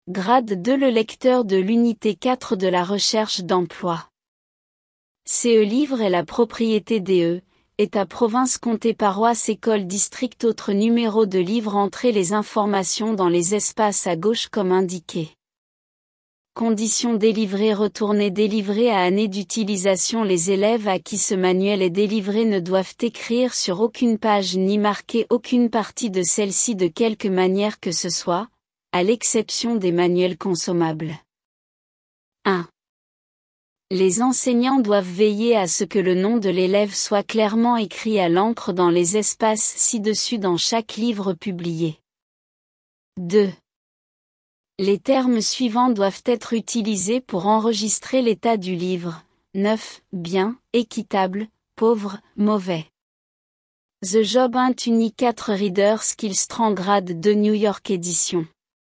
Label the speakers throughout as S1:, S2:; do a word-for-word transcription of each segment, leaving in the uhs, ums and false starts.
S1: Grade deux. Le lecteur de l'unité quatre de la recherche d'emploi. C E livre est la propriété d'E E, État province comté paroisse école district. Autre numéro de livre. Entrez les informations dans les espaces à gauche comme indiqué. Conditions délivrées. Retourner délivré à année d'utilisation. Les élèves à qui ce manuel est délivré ne doivent écrire sur aucune page ni marquer aucune partie de celle-ci de quelque manière que ce soit, à l'exception des manuels consommables. un. Les enseignants doivent veiller à ce que le nom de l'élève soit clairement écrit à l'encre dans les espaces ci-dessus dans chaque livre publié. deux. Les termes suivants doivent être utilisés pour enregistrer l'état du livre: neuf, bien, équitable, pauvre, mauvais. The Job un Uni quatre Reader Skills Strand Grade deux New York Édition.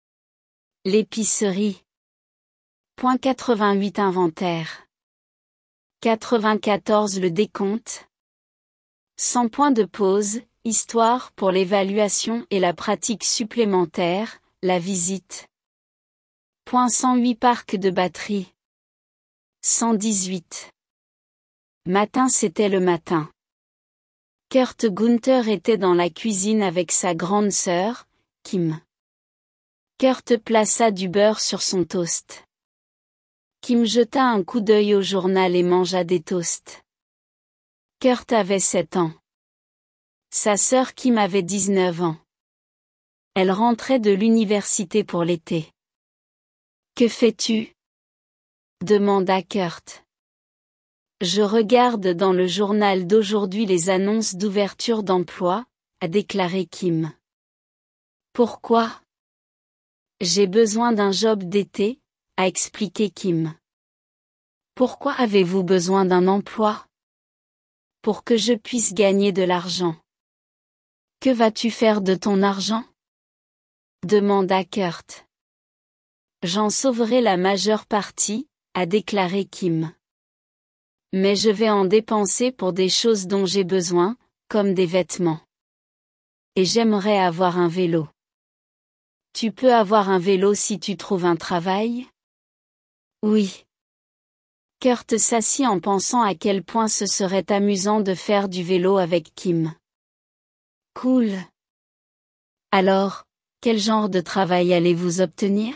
S1: L'épicerie. Point quatre-vingt-huit Inventaire. quatre-vingt-quatorze Le décompte. cent points de pause, histoire pour l'évaluation et la pratique supplémentaire, la visite. Point cent huit Parc de batterie. cent dix-huit. Matin. C'était le matin. Kurt Gunther était dans la cuisine avec sa grande sœur, Kim. Kurt plaça du beurre sur son toast. Kim jeta un coup d'œil au journal et mangea des toasts. Kurt avait sept ans. Sa sœur Kim avait dix-neuf ans. Elle rentrait de l'université pour l'été. Que fais-tu? Demanda Kurt. Je regarde dans le journal d'aujourd'hui les annonces d'ouverture d'emploi, a déclaré Kim. Pourquoi? J'ai besoin d'un job d'été, a expliqué Kim. Pourquoi avez-vous besoin d'un emploi? Pour que je puisse gagner de l'argent. Que vas-tu faire de ton argent? Demanda Kurt. J'en sauverai la majeure partie, a déclaré Kim. Mais je vais en dépenser pour des choses dont j'ai besoin, comme des vêtements. Et j'aimerais avoir un vélo. Tu peux avoir un vélo si tu trouves un travail? Oui. Kurt s'assit en pensant à quel point ce serait amusant de faire du vélo avec Kim. Cool. Alors, quel genre de travail allez-vous obtenir?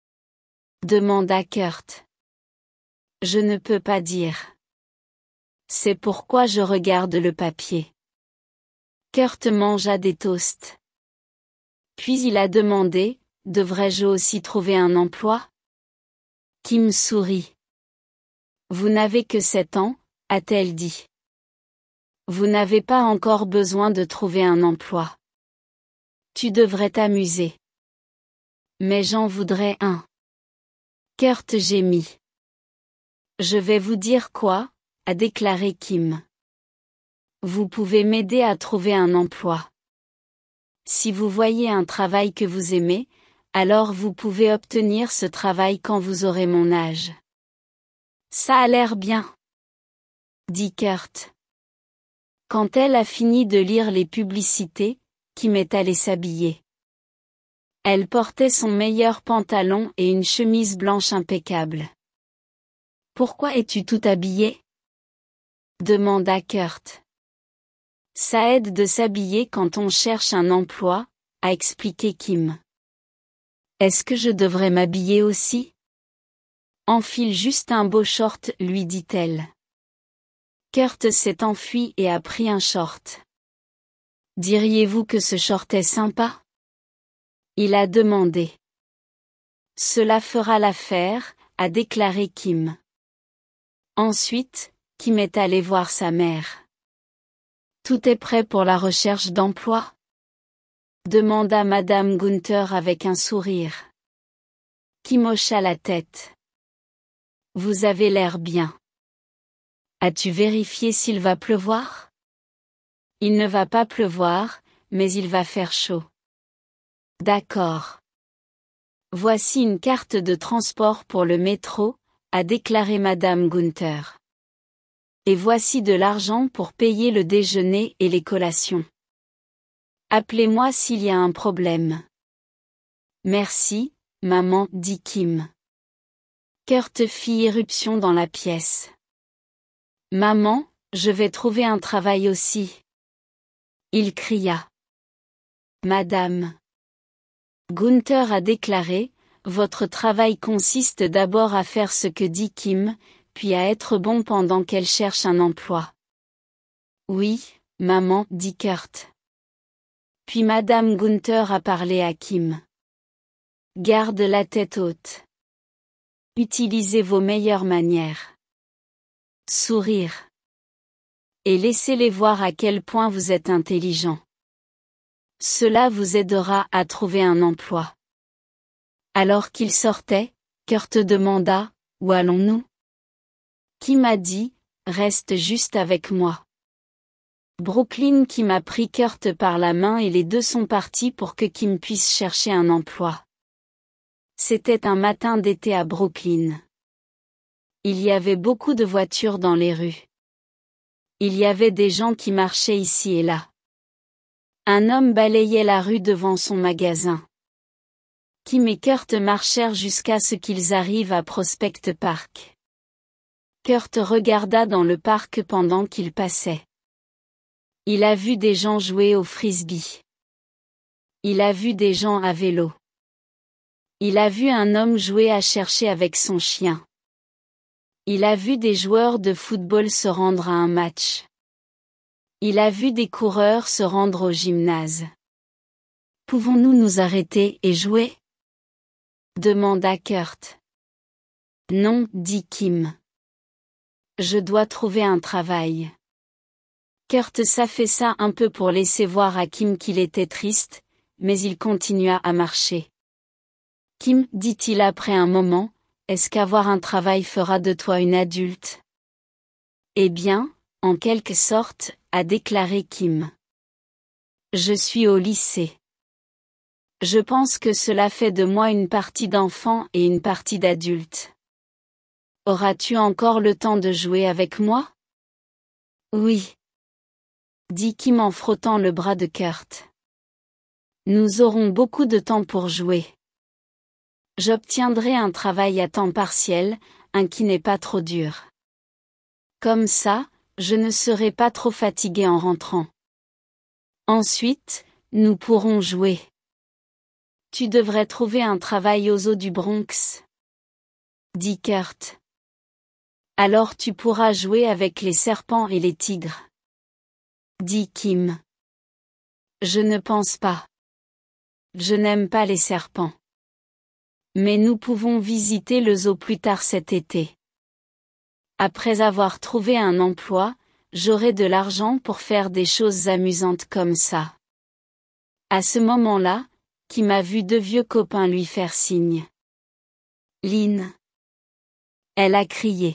S1: Demanda Kurt. Je ne peux pas dire. C'est pourquoi je regarde le papier. Kurt mangea des toasts. Puis il a demandé, devrais-je aussi trouver un emploi? Kim sourit. Vous n'avez que sept ans, a-t-elle dit. Vous n'avez pas encore besoin de trouver un emploi. Tu devrais t'amuser. Mais j'en voudrais un. Kurt gémit. Je vais vous dire quoi, a déclaré Kim. Vous pouvez m'aider à trouver un emploi. Si vous voyez un travail que vous aimez, alors vous pouvez obtenir ce travail quand vous aurez mon âge. Ça a l'air bien, dit Kurt. Quand elle a fini de lire les publicités, Kim est allée s'habiller. Elle portait son meilleur pantalon et une chemise blanche impeccable. Pourquoi es-tu tout habillée? Demanda Kurt. Ça aide de s'habiller quand on cherche un emploi, a expliqué Kim. Est-ce que je devrais m'habiller aussi? Enfile juste un beau short, lui dit-elle. Kurt s'est enfui et a pris un short. Diriez-vous que ce short est sympa? Il a demandé. Cela fera l'affaire, a déclaré Kim. Ensuite, Kim est allé voir sa mère. Tout est prêt pour la recherche d'emploi? Demanda Madame Gunther avec un sourire. Kim hocha la tête. Vous avez l'air bien. As-tu vérifié s'il va pleuvoir? Il ne va pas pleuvoir, mais il va faire chaud. D'accord. Voici une carte de transport pour le métro, a déclaré Madame Gunther. Et voici de l'argent pour payer le déjeuner et les collations. Appelez-moi s'il y a un problème. Merci, maman, dit Kim. Kurt fit irruption dans la pièce. Maman, je vais trouver un travail aussi. Il cria. Madame Gunther a déclaré, votre travail consiste d'abord à faire ce que dit Kim, puis à être bon pendant qu'elle cherche un emploi. Oui, maman, dit Kurt. Puis Madame Gunther a parlé à Kim. Garde la tête haute. Utilisez vos meilleures manières. Sourire. Et laissez-les voir à quel point vous êtes intelligent. Cela vous aidera à trouver un emploi. Alors qu'il sortait, Kurt demanda, où allons-nous? Kim a dit, reste juste avec moi. Brooklyn Kim a pris Kurt par la main et les deux sont partis pour que Kim puisse chercher un emploi. C'était un matin d'été à Brooklyn. Il y avait beaucoup de voitures dans les rues. Il y avait des gens qui marchaient ici et là. Un homme balayait la rue devant son magasin. Kim et Kurt marchèrent jusqu'à ce qu'ils arrivent à Prospect Park. Kurt regarda dans le parc pendant qu'il passait. Il a vu des gens jouer au frisbee. Il a vu des gens à vélo. Il a vu un homme jouer à chercher avec son chien. Il a vu des joueurs de football se rendre à un match. Il a vu des coureurs se rendre au gymnase. Pouvons-nous nous arrêter et jouer? Demanda Kurt. Non, dit Kim. Je dois trouver un travail. Kurt s'affaissa un peu pour laisser voir à Kim qu'il était triste, mais il continua à marcher. Kim, dit-il après un moment, est-ce qu'avoir un travail fera de toi une adulte? Eh bien, en quelque sorte, a déclaré Kim. Je suis au lycée. Je pense que cela fait de moi une partie d'enfant et une partie d'adulte. Auras-tu encore le temps de jouer avec moi? Oui. Dit Kim en frottant le bras de Kurt. Nous aurons beaucoup de temps pour jouer. J'obtiendrai un travail à temps partiel, un qui n'est pas trop dur. Comme ça, je ne serai pas trop fatigué en rentrant. Ensuite, nous pourrons jouer. Tu devrais trouver un travail aux eaux du Bronx. Dit Kurt. Alors tu pourras jouer avec les serpents et les tigres. Dit Kim. Je ne pense pas. Je n'aime pas les serpents. Mais nous pouvons visiter le zoo plus tard cet été. Après avoir trouvé un emploi, j'aurai de l'argent pour faire des choses amusantes comme ça. À ce moment-là, Kim a vu deux vieux copains lui faire signe. Lynn. Elle a crié.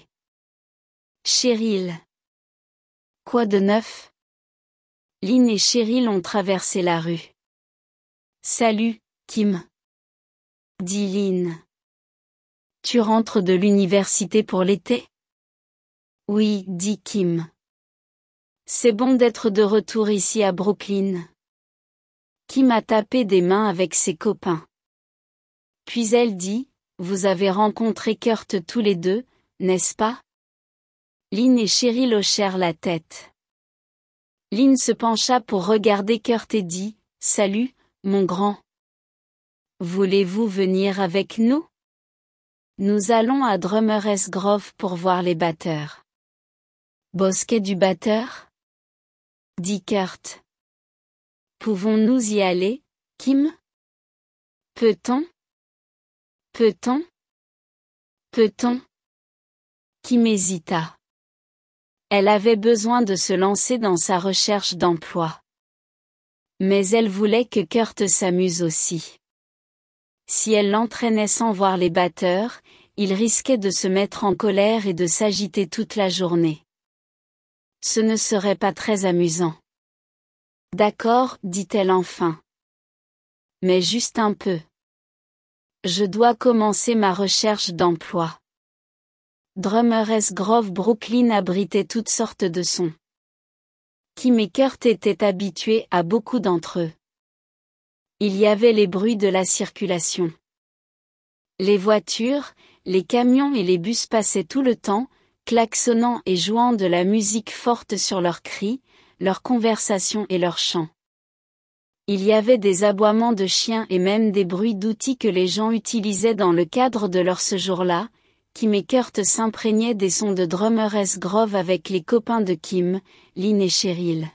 S1: Cheryl. Quoi de neuf? Lynn et Cheryl ont traversé la rue. Salut, Kim. Dit Lynn. Tu rentres de l'université pour l'été? Oui, dit Kim. C'est bon d'être de retour ici à Brooklyn. Kim a tapé des mains avec ses copains. Puis elle dit, vous avez rencontré Kurt tous les deux, n'est-ce pas? Lynn et Cheryl hochèrent la tête. Lynn se pencha pour regarder Kurt et dit, salut, mon grand. Voulez-vous venir avec nous? Nous allons à Drummers Grove pour voir les batteurs. Bosquet du batteur? Dit Kurt. Pouvons-nous y aller, Kim? Peut-on? Peut-on? Peut-on? Kim hésita. Elle avait besoin de se lancer dans sa recherche d'emploi. Mais elle voulait que Kurt s'amuse aussi. Si elle l'entraînait sans voir les batteurs, il risquait de se mettre en colère et de s'agiter toute la journée. Ce ne serait pas très amusant. D'accord, dit-elle enfin. Mais juste un peu. Je dois commencer ma recherche d'emploi. Drummers Grove Brooklyn abritait toutes sortes de sons. Kim et Kurt étaient habitués à beaucoup d'entre eux. Il y avait les bruits de la circulation. Les voitures, les camions et les bus passaient tout le temps, klaxonnant et jouant de la musique forte sur leurs cris, leurs conversations et leurs chants. Il y avait des aboiements de chiens et même des bruits d'outils que les gens utilisaient dans le cadre de leur séjour-là. Kim et Kurt s'imprégnaient des sons de Drummers Grove avec les copains de Kim, Lynn et Cheryl.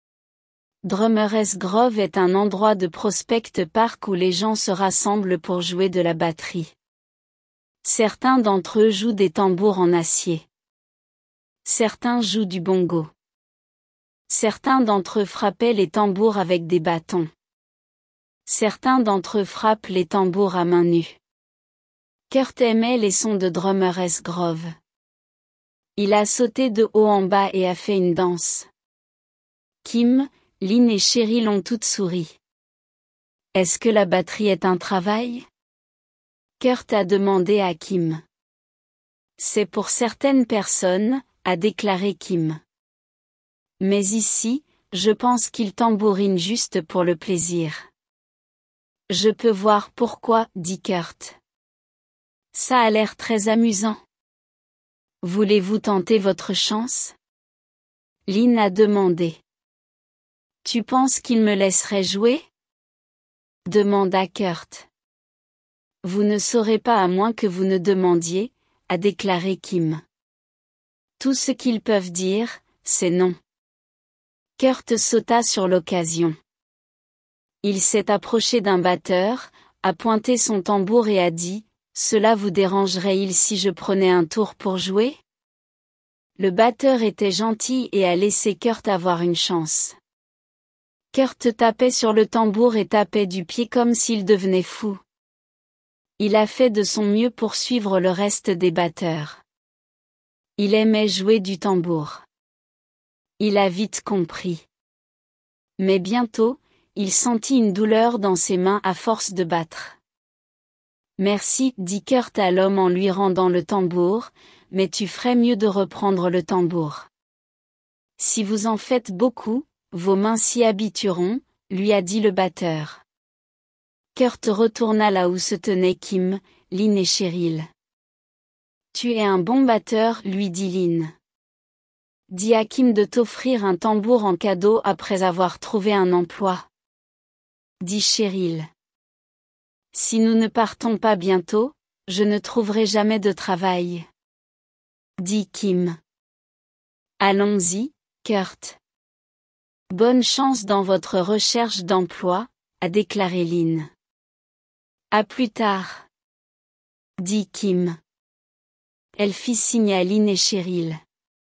S1: Drummers Grove est un endroit de Prospect Park où les gens se rassemblent pour jouer de la batterie. Certains d'entre eux jouent des tambours en acier. Certains jouent du bongo. Certains d'entre eux frappaient les tambours avec des bâtons. Certains d'entre eux frappent les tambours à main nue. Kurt aimait les sons de Drummers Grove. Il a sauté de haut en bas et a fait une danse. Kim, Lynn et Cheryl ont toutes souri. Est-ce que la batterie est un travail? Kurt a demandé à Kim. C'est pour certaines personnes, a déclaré Kim. Mais ici, je pense qu'il tambourine juste pour le plaisir. Je peux voir pourquoi, dit Kurt. Ça a l'air très amusant. Voulez-vous tenter votre chance? Lynn a demandé. Tu penses qu'il me laisserait jouer? Demanda Kurt. Vous ne saurez pas à moins que vous ne demandiez, a déclaré Kim. Tout ce qu'ils peuvent dire, c'est non. Kurt sauta sur l'occasion. Il s'est approché d'un batteur, a pointé son tambour et a dit, « Cela vous dérangerait-il si je prenais un tour pour jouer ?» Le batteur était gentil et a laissé Kurt avoir une chance. Kurt tapait sur le tambour et tapait du pied comme s'il devenait fou. Il a fait de son mieux pour suivre le reste des batteurs. Il aimait jouer du tambour. Il a vite compris. Mais bientôt, il sentit une douleur dans ses mains à force de battre. Merci, dit Kurt à l'homme en lui rendant le tambour, mais tu ferais mieux de reprendre le tambour. Si vous en faites beaucoup, vos mains s'y habitueront, lui a dit le batteur. Kurt retourna là où se tenaient Kim, Lynn et Cheryl. Tu es un bon batteur, lui dit Lynn. Dis à Kim de t'offrir un tambour en cadeau après avoir trouvé un emploi. Dit Cheryl. Si nous ne partons pas bientôt, je ne trouverai jamais de travail. Dit Kim. Allons-y, Kurt. Bonne chance dans votre recherche d'emploi, a déclaré Lynn. À plus tard. Dit Kim. Elle fit signe à Lynn et Cheryl.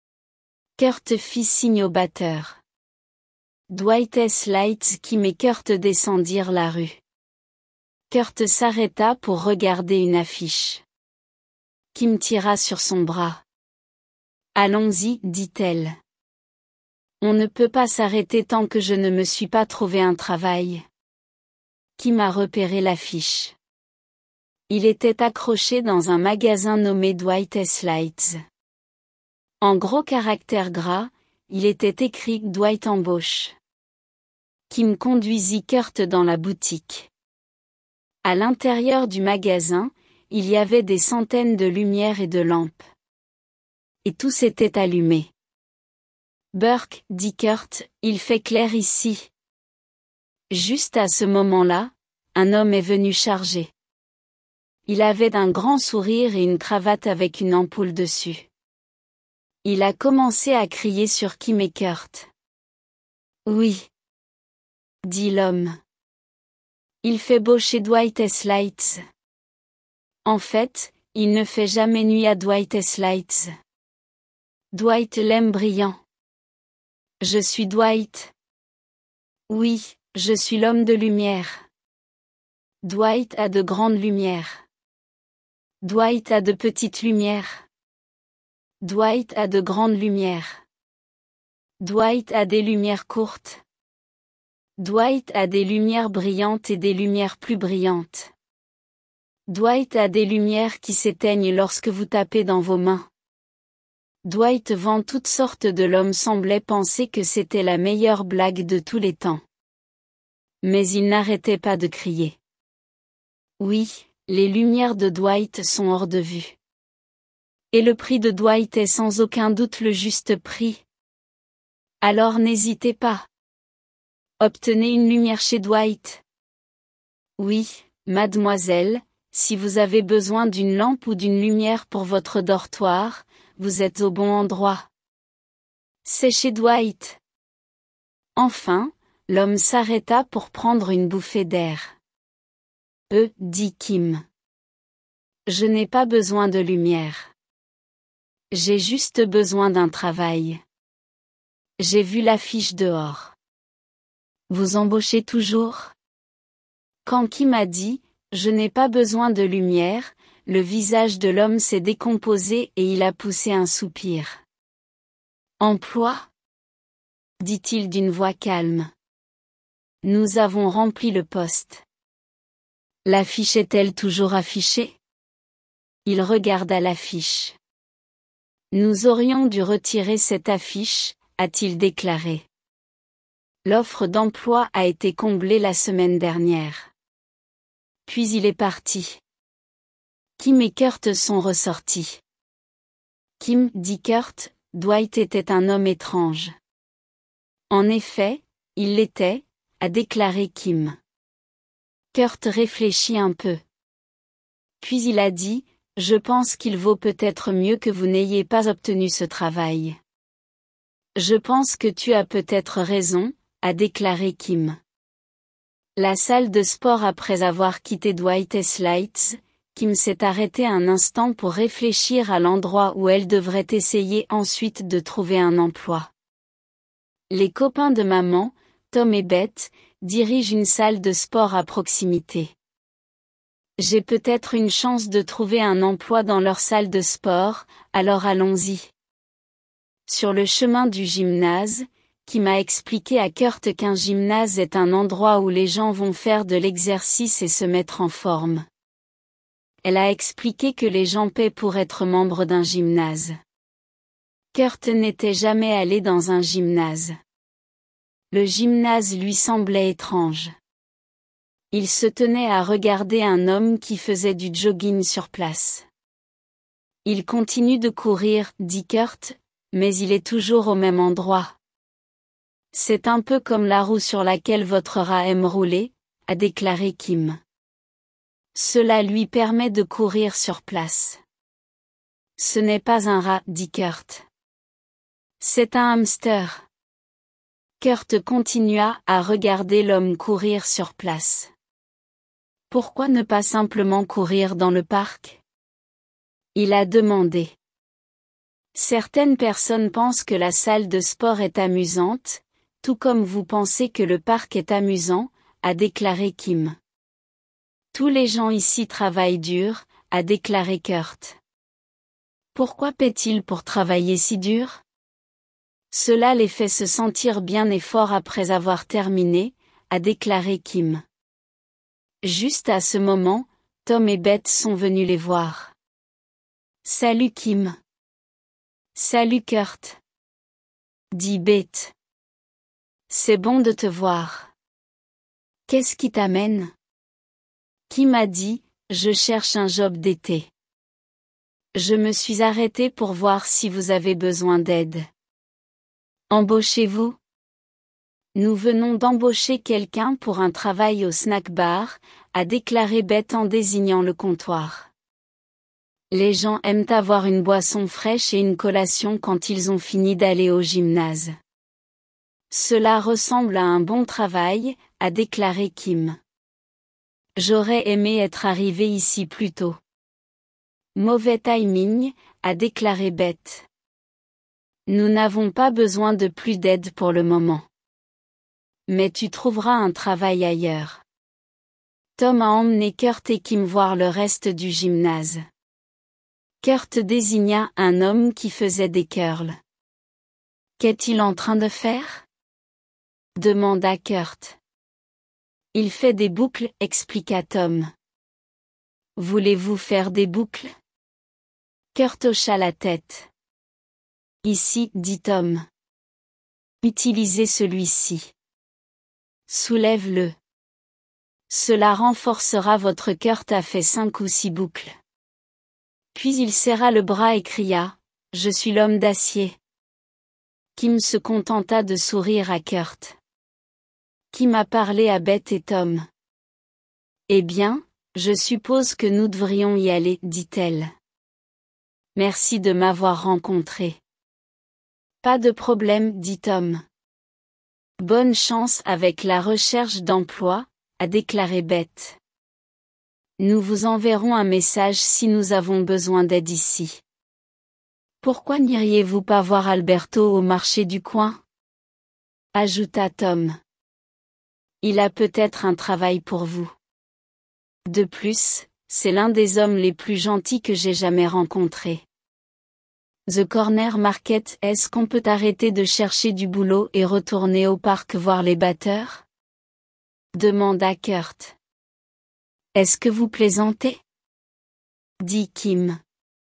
S1: Kurt fit signe au batteur. Dwight S. Lights, Kim et Kurt descendirent la rue. Kurt s'arrêta pour regarder une affiche. Kim tira sur son bras. Allons-y, dit-elle. On ne peut pas s'arrêter tant que je ne me suis pas trouvé un travail. Kim a repéré l'affiche. Il était accroché dans un magasin nommé Dwight S. Lights. En gros caractères gras, il était écrit Dwight embauche. Kim conduisit Kurt dans la boutique. À l'intérieur du magasin, il y avait des centaines de lumières et de lampes. Et tout s'était allumé. Burke, dit Kurt, il fait clair ici. Juste à ce moment-là, un homme est venu charger. Il avait un grand sourire et une cravate avec une ampoule dessus. Il a commencé à crier sur Kim et Kurt. Oui. Dit l'homme. Il fait beau chez Dwight S. Lights. En fait, il ne fait jamais nuit à Dwight S. Lights. Dwight l'aime brillant. Je suis Dwight. Oui, je suis l'homme de lumière. Dwight a de grandes lumières. Dwight a de petites lumières. Dwight a de grandes lumières. Dwight a des lumières courtes. Dwight a des lumières brillantes et des lumières plus brillantes. Dwight a des lumières qui s'éteignent lorsque vous tapez dans vos mains. Dwight vend toutes sortes de l'homme semblait penser que c'était la meilleure blague de tous les temps. Mais il n'arrêtait pas de crier. Oui, Les lumières de Dwight sont hors de vue. Et le prix de Dwight est sans aucun doute le juste prix. Alors n'hésitez pas. Obtenez une lumière chez Dwight. Oui, mademoiselle, si vous avez besoin d'une lampe ou d'une lumière pour votre dortoir, vous êtes au bon endroit. C'est chez Dwight. Enfin, l'homme s'arrêta pour prendre une bouffée d'air. Euh, dit Kim. Je n'ai pas besoin de lumière. J'ai juste besoin d'un travail. J'ai vu l'affiche dehors. Vous embauchez toujours? Quand Kim a dit, je n'ai pas besoin de lumière, le visage de l'homme s'est décomposé et il a poussé un soupir. Emploi? Dit-il d'une voix calme. Nous avons rempli le poste. L'affiche est-elle toujours affichée? Il regarda l'affiche. Nous aurions dû retirer cette affiche, a-t-il déclaré. L'offre d'emploi a été comblée la semaine dernière. Puis il est parti. Kim et Kurt sont ressortis. Kim, dit Kurt, Dwight était un homme étrange. En effet, il l'était, a déclaré Kim. Kurt réfléchit un peu. Puis il a dit, je pense qu'il vaut peut-être mieux que vous n'ayez pas obtenu ce travail. Je pense que tu as peut-être raison, a déclaré Kim. La salle de sport après avoir quitté Dwight S. Lights, Kim s'est arrêtée un instant pour réfléchir à l'endroit où elle devrait essayer ensuite de trouver un emploi. Les copains de maman, Tom et Beth, dirigent une salle de sport à proximité. J'ai peut-être une chance de trouver un emploi dans leur salle de sport, alors allons-y. Sur le chemin du gymnase, Kim a expliqué à Kurt qu'un gymnase est un endroit où les gens vont faire de l'exercice et se mettre en forme. Elle a expliqué que les gens paient pour être membre d'un gymnase. Kurt n'était jamais allé dans un gymnase. Le gymnase lui semblait étrange. Il se tenait à regarder un homme qui faisait du jogging sur place. Il continue de courir, dit Kurt, mais il est toujours au même endroit. C'est un peu comme la roue sur laquelle votre rat aime rouler, a déclaré Kim. Cela lui permet de courir sur place. Ce n'est pas un rat, dit Kurt. C'est un hamster. Kurt continua à regarder l'homme courir sur place. Pourquoi ne pas simplement courir dans le parc? Il a demandé. Certaines personnes pensent que la salle de sport est amusante, tout comme vous pensez que le parc est amusant, a déclaré Kim. Tous les gens ici travaillent dur, a déclaré Kurt. Pourquoi paient-ils pour travailler si dur? Cela les fait se sentir bien et fort après avoir terminé, a déclaré Kim. Juste à ce moment, Tom et Beth sont venus les voir. Salut Kim. Salut Kurt. Dit Beth. C'est bon de te voir. Qu'est-ce qui t'amène? Kim a dit, je cherche un job d'été. Je me suis arrêté pour voir si vous avez besoin d'aide. Embauchez-vous? Nous venons d'embaucher quelqu'un pour un travail au snack bar, a déclaré Beth en désignant le comptoir. Les gens aiment avoir une boisson fraîche et une collation quand ils ont fini d'aller au gymnase. Cela ressemble à un bon travail, a déclaré Kim. J'aurais aimé être arrivé ici plus tôt. Mauvais timing, a déclaré Beth. Nous n'avons pas besoin de plus d'aide pour le moment. Mais tu trouveras un travail ailleurs. Tom a emmené Kurt et Kim voir le reste du gymnase. Kurt désigna un homme qui faisait des curls. Qu'est-il en train de faire? Demanda Kurt. Il fait des boucles, expliqua Tom. Voulez-vous faire des boucles? Kurt hocha la tête. Ici, dit Tom. Utilisez celui-ci. Soulève-le. Cela renforcera votre cœur. T'as fait cinq ou six boucles. Puis il serra le bras et cria, « Je suis l'homme d'acier. » Kim se contenta de sourire à Kurt. Kim a parlé à Beth et Tom. « Eh bien, je suppose que nous devrions y aller, dit-elle. Merci de m'avoir rencontré. Pas de problème, dit Tom. Bonne chance avec la recherche d'emploi, a déclaré Beth. Nous vous enverrons un message si nous avons besoin d'aide ici. Pourquoi n'iriez-vous pas voir Alberto au marché du coin? Ajouta Tom. Il a peut-être un travail pour vous. De plus, c'est l'un des hommes les plus gentils que j'ai jamais rencontrés. The Corner Market, est-ce qu'on peut arrêter de chercher du boulot et retourner au parc voir les batteurs? Demanda Kurt. Est-ce que vous plaisantez? Dit Kim.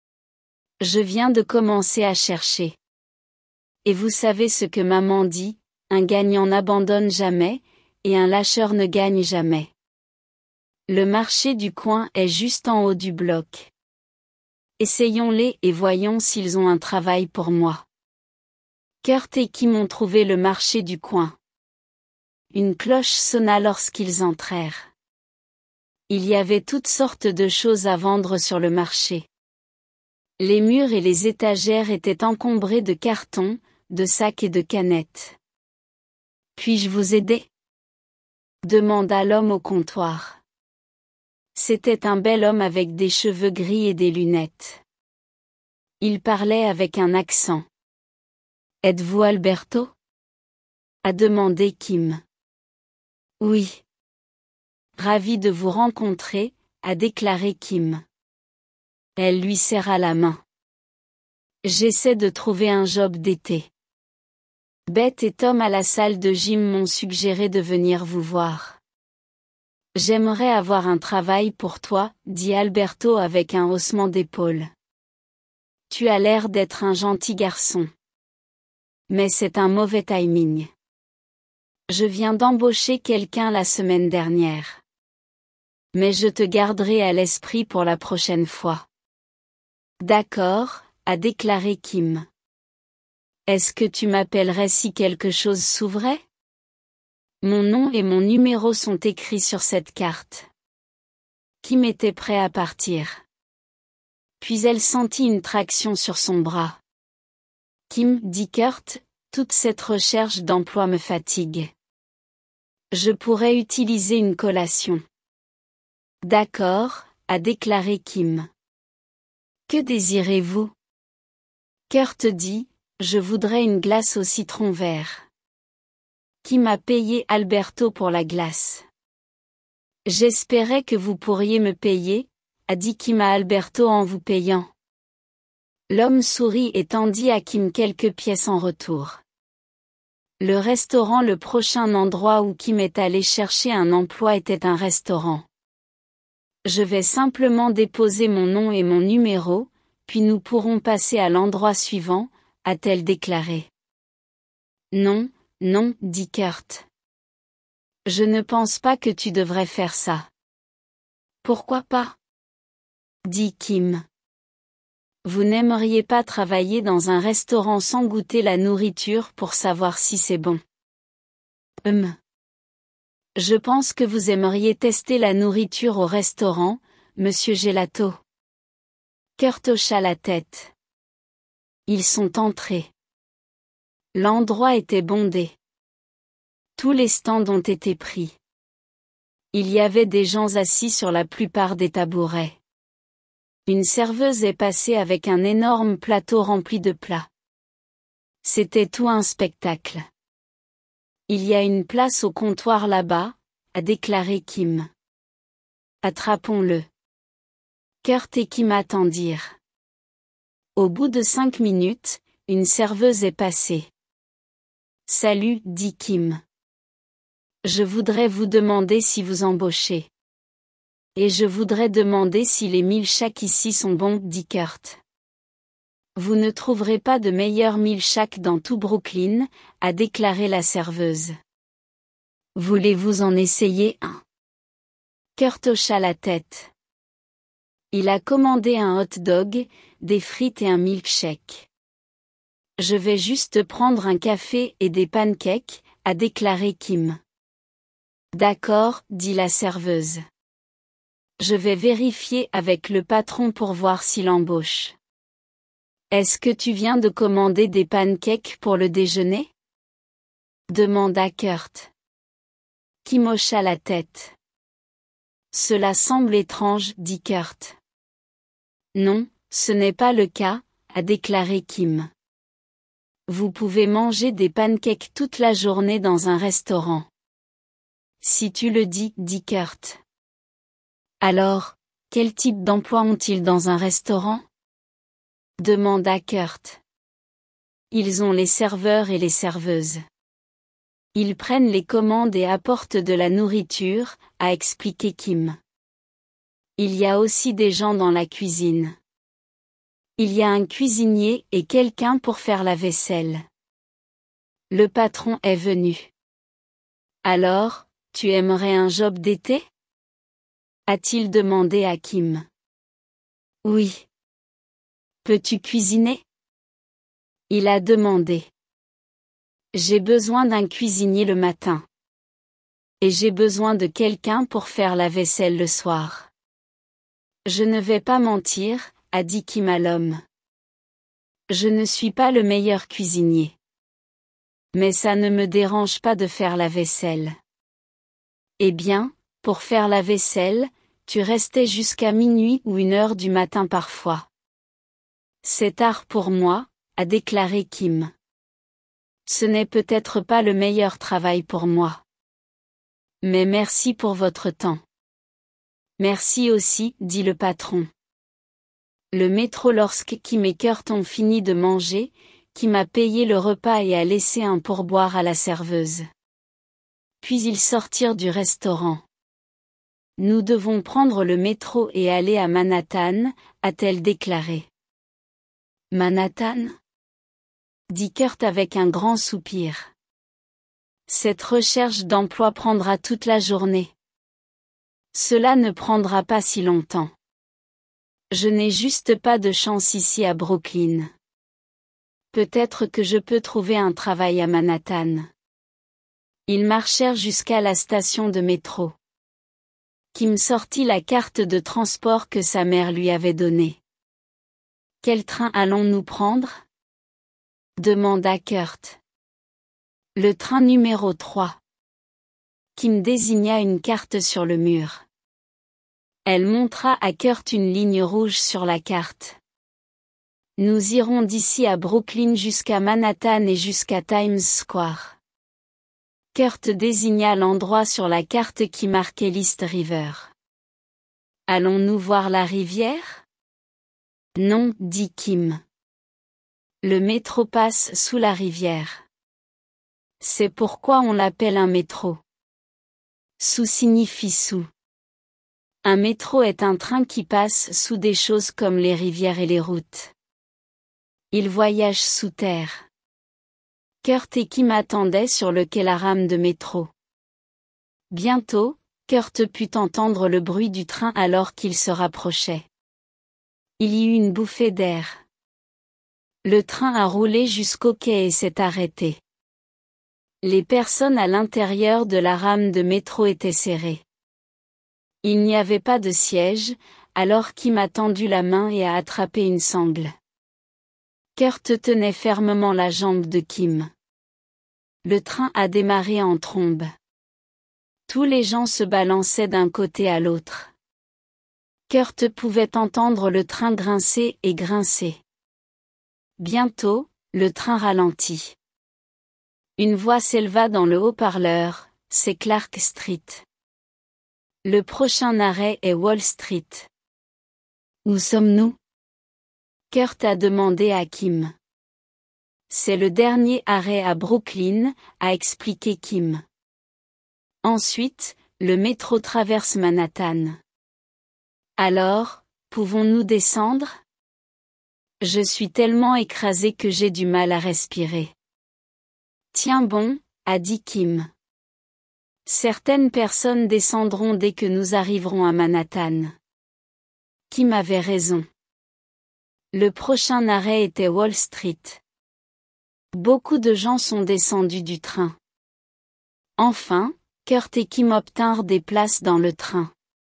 S1: Je viens de commencer à chercher. Et vous savez ce que maman dit, un gagnant n'abandonne jamais, et un lâcheur ne gagne jamais. Le marché du coin est juste en haut du bloc. Essayons-les et voyons s'ils ont un travail pour moi. Kurt et Kim ont trouvé le marché du coin. Une cloche sonna lorsqu'ils entrèrent. Il y avait toutes sortes de choses à vendre sur le marché. Les murs et les étagères étaient encombrés de cartons, de sacs et de canettes. « Puis-je vous aider ?» demanda l'homme au comptoir. C'était un bel homme avec des cheveux gris et des lunettes. Il parlait avec un accent. « Êtes-vous Alberto ?» a demandé Kim. « Oui. »« Ravi de vous rencontrer », a déclaré Kim. Elle lui serra la main. « J'essaie de trouver un job d'été. Beth et Tom à la salle de gym m'ont suggéré de venir vous voir. » J'aimerais avoir un travail pour toi, dit Alberto avec un haussement d'épaules. Tu as l'air d'être un gentil garçon. Mais c'est un mauvais timing. Je viens d'embaucher quelqu'un la semaine dernière. Mais je te garderai à l'esprit pour la prochaine fois. D'accord, a déclaré Kim. Est-ce que tu m'appellerais si quelque chose s'ouvrait? Mon nom et mon numéro sont écrits sur cette carte. Kim était prêt à partir. Puis elle sentit une traction sur son bras. Kim, dit Kurt, toute cette recherche d'emploi me fatigue. Je pourrais utiliser une collation. D'accord, a déclaré Kim. Que désirez-vous? Kurt dit, je voudrais une glace au citron vert. Kim a payé Alberto pour la glace. J'espérais que vous pourriez me payer, a dit Kim à Alberto en vous payant. L'homme sourit et tendit à Kim quelques pièces en retour. Le restaurant, le prochain endroit où Kim est allé chercher un emploi, était un restaurant. Je vais simplement déposer mon nom et mon numéro, puis nous pourrons passer à l'endroit suivant, a-t-elle déclaré. Non, non, dit Kurt. Je ne pense pas que tu devrais faire ça. Pourquoi pas? Dit Kim. Vous n'aimeriez pas travailler dans un restaurant sans goûter la nourriture pour savoir si c'est bon? Hum. Je pense que vous aimeriez tester la nourriture au restaurant, Monsieur Gelato. Kurt hocha la tête. Ils sont entrés. L'endroit était bondé. Tous les stands ont été pris. Il y avait des gens assis sur la plupart des tabourets. Une serveuse est passée avec un énorme plateau rempli de plats. C'était tout un spectacle. Il y a une place au comptoir là-bas, a déclaré Kim. Attrapons-le. Kurt et Kim attendirent. Au bout de cinq minutes, une serveuse est passée. Salut, dit Kim. Je voudrais vous demander si vous embauchez. Et je voudrais demander si les milkshakes ici sont bons, dit Kurt. Vous ne trouverez pas de meilleurs milkshakes dans tout Brooklyn, a déclaré la serveuse. Voulez-vous en essayer un? Kurt hocha la tête. Il a commandé un hot dog, des frites et un milkshake. Je vais juste prendre un café et des pancakes, a déclaré Kim. D'accord, dit la serveuse. Je vais vérifier avec le patron pour voir s'il embauche. Est-ce que tu viens de commander des pancakes pour le déjeuner? Demanda Kurt. Kim hocha la tête. Cela semble étrange, dit Kurt. Non, ce n'est pas le cas, a déclaré Kim. Vous pouvez manger des pancakes toute la journée dans un restaurant. Si tu le dis, dit Kurt. Alors, quel type d'emploi ont-ils dans un restaurant? Demanda Kurt. Ils ont les serveurs et les serveuses. Ils prennent les commandes et apportent de la nourriture, a expliqué Kim. Il y a aussi des gens dans la cuisine. Il y a un cuisinier et quelqu'un pour faire la vaisselle. Le patron est venu. Alors, tu aimerais un job d'été? A-t-il demandé à Kim. Oui. Peux-tu cuisiner? Il a demandé. J'ai besoin d'un cuisinier le matin. Et j'ai besoin de quelqu'un pour faire la vaisselle le soir. Je ne vais pas mentir, a dit Kim à l'homme. Je ne suis pas le meilleur cuisinier. Mais ça ne me dérange pas de faire la vaisselle. Eh bien, pour faire la vaisselle, tu restais jusqu'à minuit ou une heure du matin parfois. C'est tard pour moi, a déclaré Kim. Ce n'est peut-être pas le meilleur travail pour moi. Mais merci pour votre temps. Merci aussi, dit le patron. Le métro lorsque Kim et Kurt ont fini de manger, Kim a payé le repas et a laissé un pourboire à la serveuse. Puis ils sortirent du restaurant. Nous devons prendre le métro et aller à Manhattan, a-t-elle déclaré. Manhattan? Dit Kurt avec un grand soupir. Cette recherche d'emploi prendra toute la journée. Cela ne prendra pas si longtemps. Je n'ai juste pas de chance ici à Brooklyn. Peut-être que je peux trouver un travail à Manhattan. Ils marchèrent jusqu'à la station de métro. Kim sortit la carte de transport que sa mère lui avait donnée. Quel train allons-nous prendre? Demanda Kurt. Le train numéro trois. Kim désigna une carte sur le mur. Elle montra à Kurt une ligne rouge sur la carte. Nous irons d'ici à Brooklyn jusqu'à Manhattan et jusqu'à Times Square. Kurt désigna l'endroit sur la carte qui marquait l'East River. Allons-nous voir la rivière? Non, dit Kim. Le métro passe sous la rivière. C'est pourquoi on l'appelle un métro. Sous signifie sous. Un métro est un train qui passe sous des choses comme les rivières et les routes. Il voyage sous terre. Kurt et Kim attendaient sur le quai la rame de métro. Bientôt, Kurt put entendre le bruit du train alors qu'il se rapprochait. Il y eut une bouffée d'air. Le train a roulé jusqu'au quai et s'est arrêté. Les personnes à l'intérieur de la rame de métro étaient serrées. Il n'y avait pas de siège, alors Kim a tendu la main et a attrapé une sangle. Kurt tenait fermement la jambe de Kim. Le train a démarré en trombe. Tous les gens se balançaient d'un côté à l'autre. Kurt pouvait entendre le train grincer et grincer. Bientôt, le train ralentit. Une voix s'éleva dans le haut-parleur, c'est Clark Street. Le prochain arrêt est Wall Street. Où sommes-nous? Kurt a demandé à Kim. C'est le dernier arrêt à Brooklyn, a expliqué Kim. Ensuite, le métro traverse Manhattan. Alors, pouvons-nous descendre? Je suis tellement écrasé que j'ai du mal à respirer. Tiens bon, a dit Kim. Certaines personnes descendront dès que nous arriverons à Manhattan. Kim avait raison. Le prochain arrêt était Wall Street. Beaucoup de gens sont descendus du train. Enfin, Kurt et Kim obtinrent des places dans le train.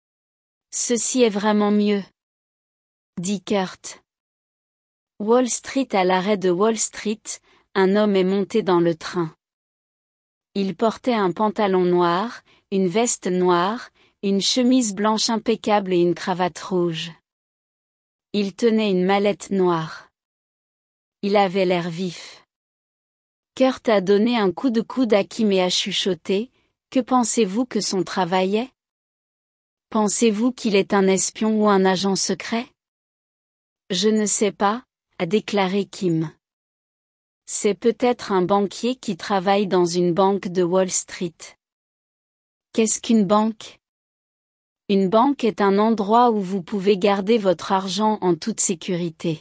S1: Ceci est vraiment mieux, dit Kurt. Wall Street. À l'arrêt de Wall Street, un homme est monté dans le train. Il portait un pantalon noir, une veste noire, une chemise blanche impeccable et une cravate rouge. Il tenait une mallette noire. Il avait l'air vif. Kurt a donné un coup de coude à Kim et a chuchoté : « Que pensez-vous que son travail est ? Pensez-vous qu'il est un espion ou un agent secret ? » « Je ne sais pas », a déclaré Kim. « C'est peut-être un banquier qui travaille dans une banque de Wall Street. » Qu'est-ce qu'une banque ? Une banque est un endroit où vous pouvez garder votre argent en toute sécurité.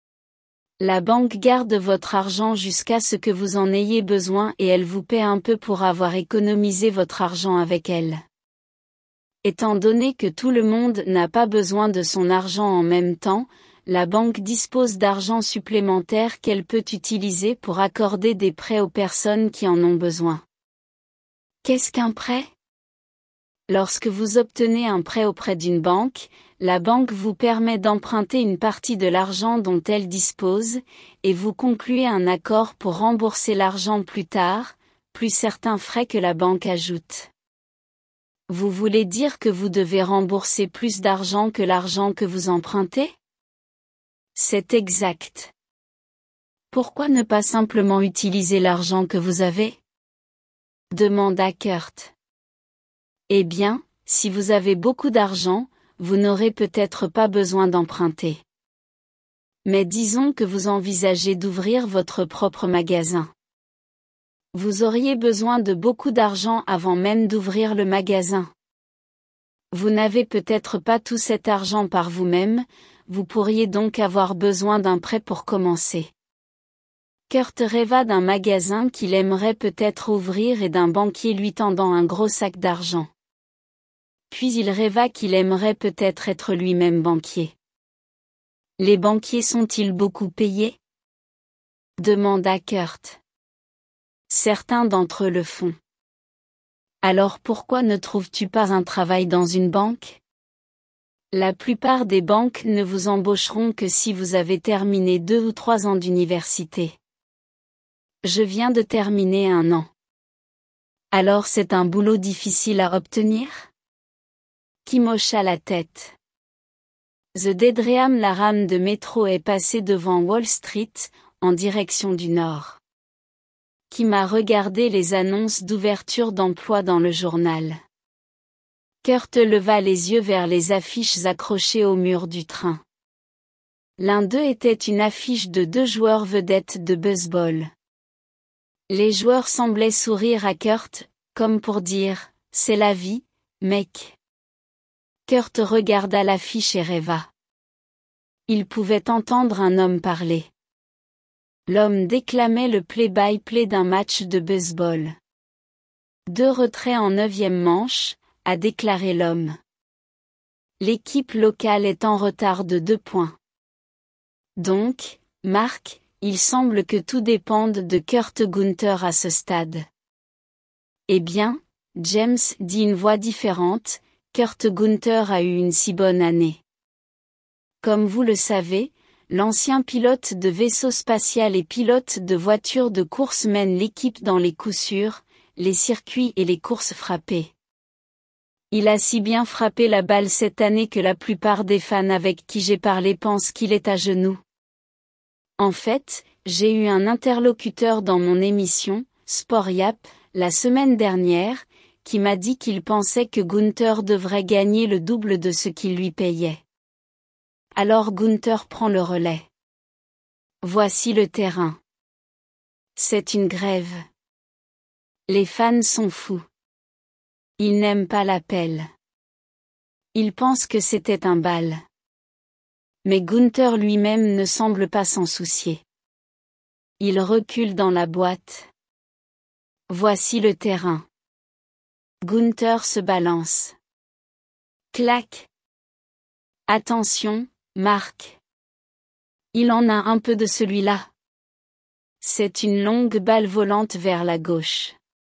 S1: La banque garde votre argent jusqu'à ce que vous en ayez besoin et elle vous paie un peu pour avoir économisé votre argent avec elle. Étant donné que tout le monde n'a pas besoin de son argent en même temps, la banque dispose d'argent supplémentaire qu'elle peut utiliser pour accorder des prêts aux personnes qui en ont besoin. Qu'est-ce qu'un prêt ? Lorsque vous obtenez un prêt auprès d'une banque, la banque vous permet d'emprunter une partie de l'argent dont elle dispose, et vous concluez un accord pour rembourser l'argent plus tard, plus certains frais que la banque ajoute. Vous voulez dire que vous devez rembourser plus d'argent que l'argent que vous empruntez ? C'est exact. Pourquoi ne pas simplement utiliser l'argent que vous avez ? Demanda Kurt. Eh bien, si vous avez beaucoup d'argent, vous n'aurez peut-être pas besoin d'emprunter. Mais disons que vous envisagez d'ouvrir votre propre magasin. Vous auriez besoin de beaucoup d'argent avant même d'ouvrir le magasin. Vous n'avez peut-être pas tout cet argent par vous-même, vous pourriez donc avoir besoin d'un prêt pour commencer. Kurt rêva d'un magasin qu'il aimerait peut-être ouvrir et d'un banquier lui tendant un gros sac d'argent. Puis il rêva qu'il aimerait peut-être être lui-même banquier. Les banquiers sont-ils beaucoup payés ? Demanda Kurt. Certains d'entre eux le font. Alors pourquoi ne trouves-tu pas un travail dans une banque ? La plupart des banques ne vous embaucheront que si vous avez terminé deux ou trois ans d'université. Je viens de terminer un an. Alors c'est un boulot difficile à obtenir ? Kim hocha la tête. The Dedream la rame de métro est passée devant Wall Street, en direction du nord. Kim a regardé les annonces d'ouverture d'emploi dans le journal. Kurt leva les yeux vers les affiches accrochées au mur du train. L'un d'eux était une affiche de deux joueurs vedettes de baseball. Les joueurs semblaient sourire à Kurt, comme pour dire « C'est la vie, mec ». Kurt regarda l'affiche et rêva. Il pouvait entendre un homme parler. L'homme déclamait le play-by-play d'un match de baseball. Deux retraits en neuvième manche, a déclaré l'homme. L'équipe locale est en retard de deux points. Donc, Marc, il semble que tout dépende de Kurt Gunther à ce stade. Eh bien, James, dit une voix différente, Kurt Gunther a eu une si bonne année. Comme vous le savez, l'ancien pilote de vaisseau spatial et pilote de voiture de course mène l'équipe dans les coups sûrs, les circuits et les courses frappées. Il a si bien frappé la balle cette année que la plupart des fans avec qui j'ai parlé pensent qu'il est à genoux. En fait, j'ai eu un interlocuteur dans mon émission, Sport Yap, la semaine dernière, qui m'a dit qu'il pensait que Gunther devrait gagner le double de ce qu'il lui payait. Alors Gunther prend le relais. Voici le terrain. C'est une grève. Les fans sont fous. Ils n'aiment pas l'appel. Ils pensent que c'était un bal. Mais Gunther lui-même ne semble pas s'en soucier. Il recule dans la boîte. Voici le terrain. Gunther se balance. Clac. Attention, Mark. Il en a un peu de celui-là. C'est une longue balle volante vers la gauche.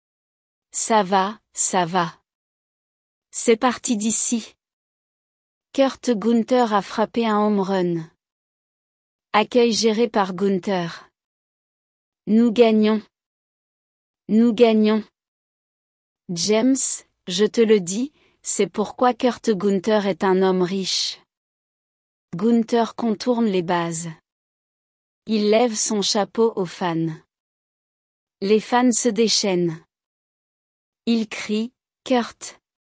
S1: Ça va, ça va. C'est parti d'ici. Kurt Gunther a frappé un home run. Accueil géré par Gunther. Nous gagnons. Nous gagnons. James, je te le dis, c'est pourquoi Kurt Gunther est un homme riche. Gunther contourne les bases. Il lève son chapeau aux fans. Les fans se déchaînent. Il crie, Kurt.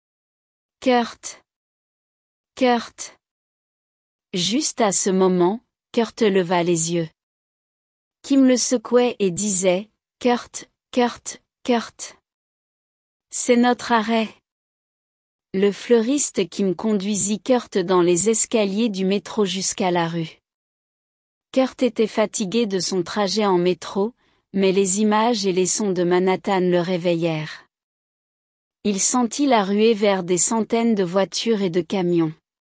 S1: Kurt. Kurt. Juste à ce moment, Kurt leva les yeux. Kim le secouait et disait, Kurt, Kurt, Kurt. C'est notre arrêt. Le fleuriste Kim conduisit Kurt dans les escaliers du métro jusqu'à la rue. Kurt était fatigué de son trajet en métro, mais les images et les sons de Manhattan le réveillèrent. Il sentit la ruée vers des centaines de voitures et de camions.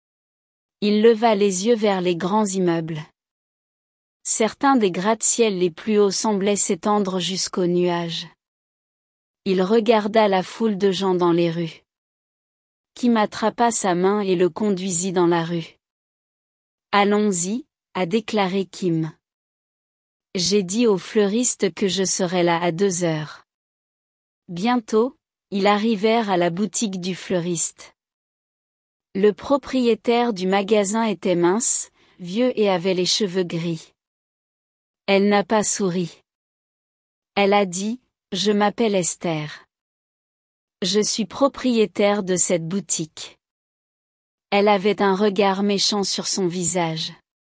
S1: Il leva les yeux vers les grands immeubles. Certains des gratte-ciels les plus hauts semblaient s'étendre jusqu'aux nuages. Il regarda la foule de gens dans les rues. Kim attrapa sa main et le conduisit dans la rue. Allons-y, a déclaré Kim. J'ai dit au fleuriste que je serais là à deux heures. Bientôt, ils arrivèrent à la boutique du fleuriste. Le propriétaire du magasin était mince, vieux et avait les cheveux gris. Elle n'a pas souri. Elle a dit, je m'appelle Esther. Je suis propriétaire de cette boutique. Elle avait un regard méchant sur son visage.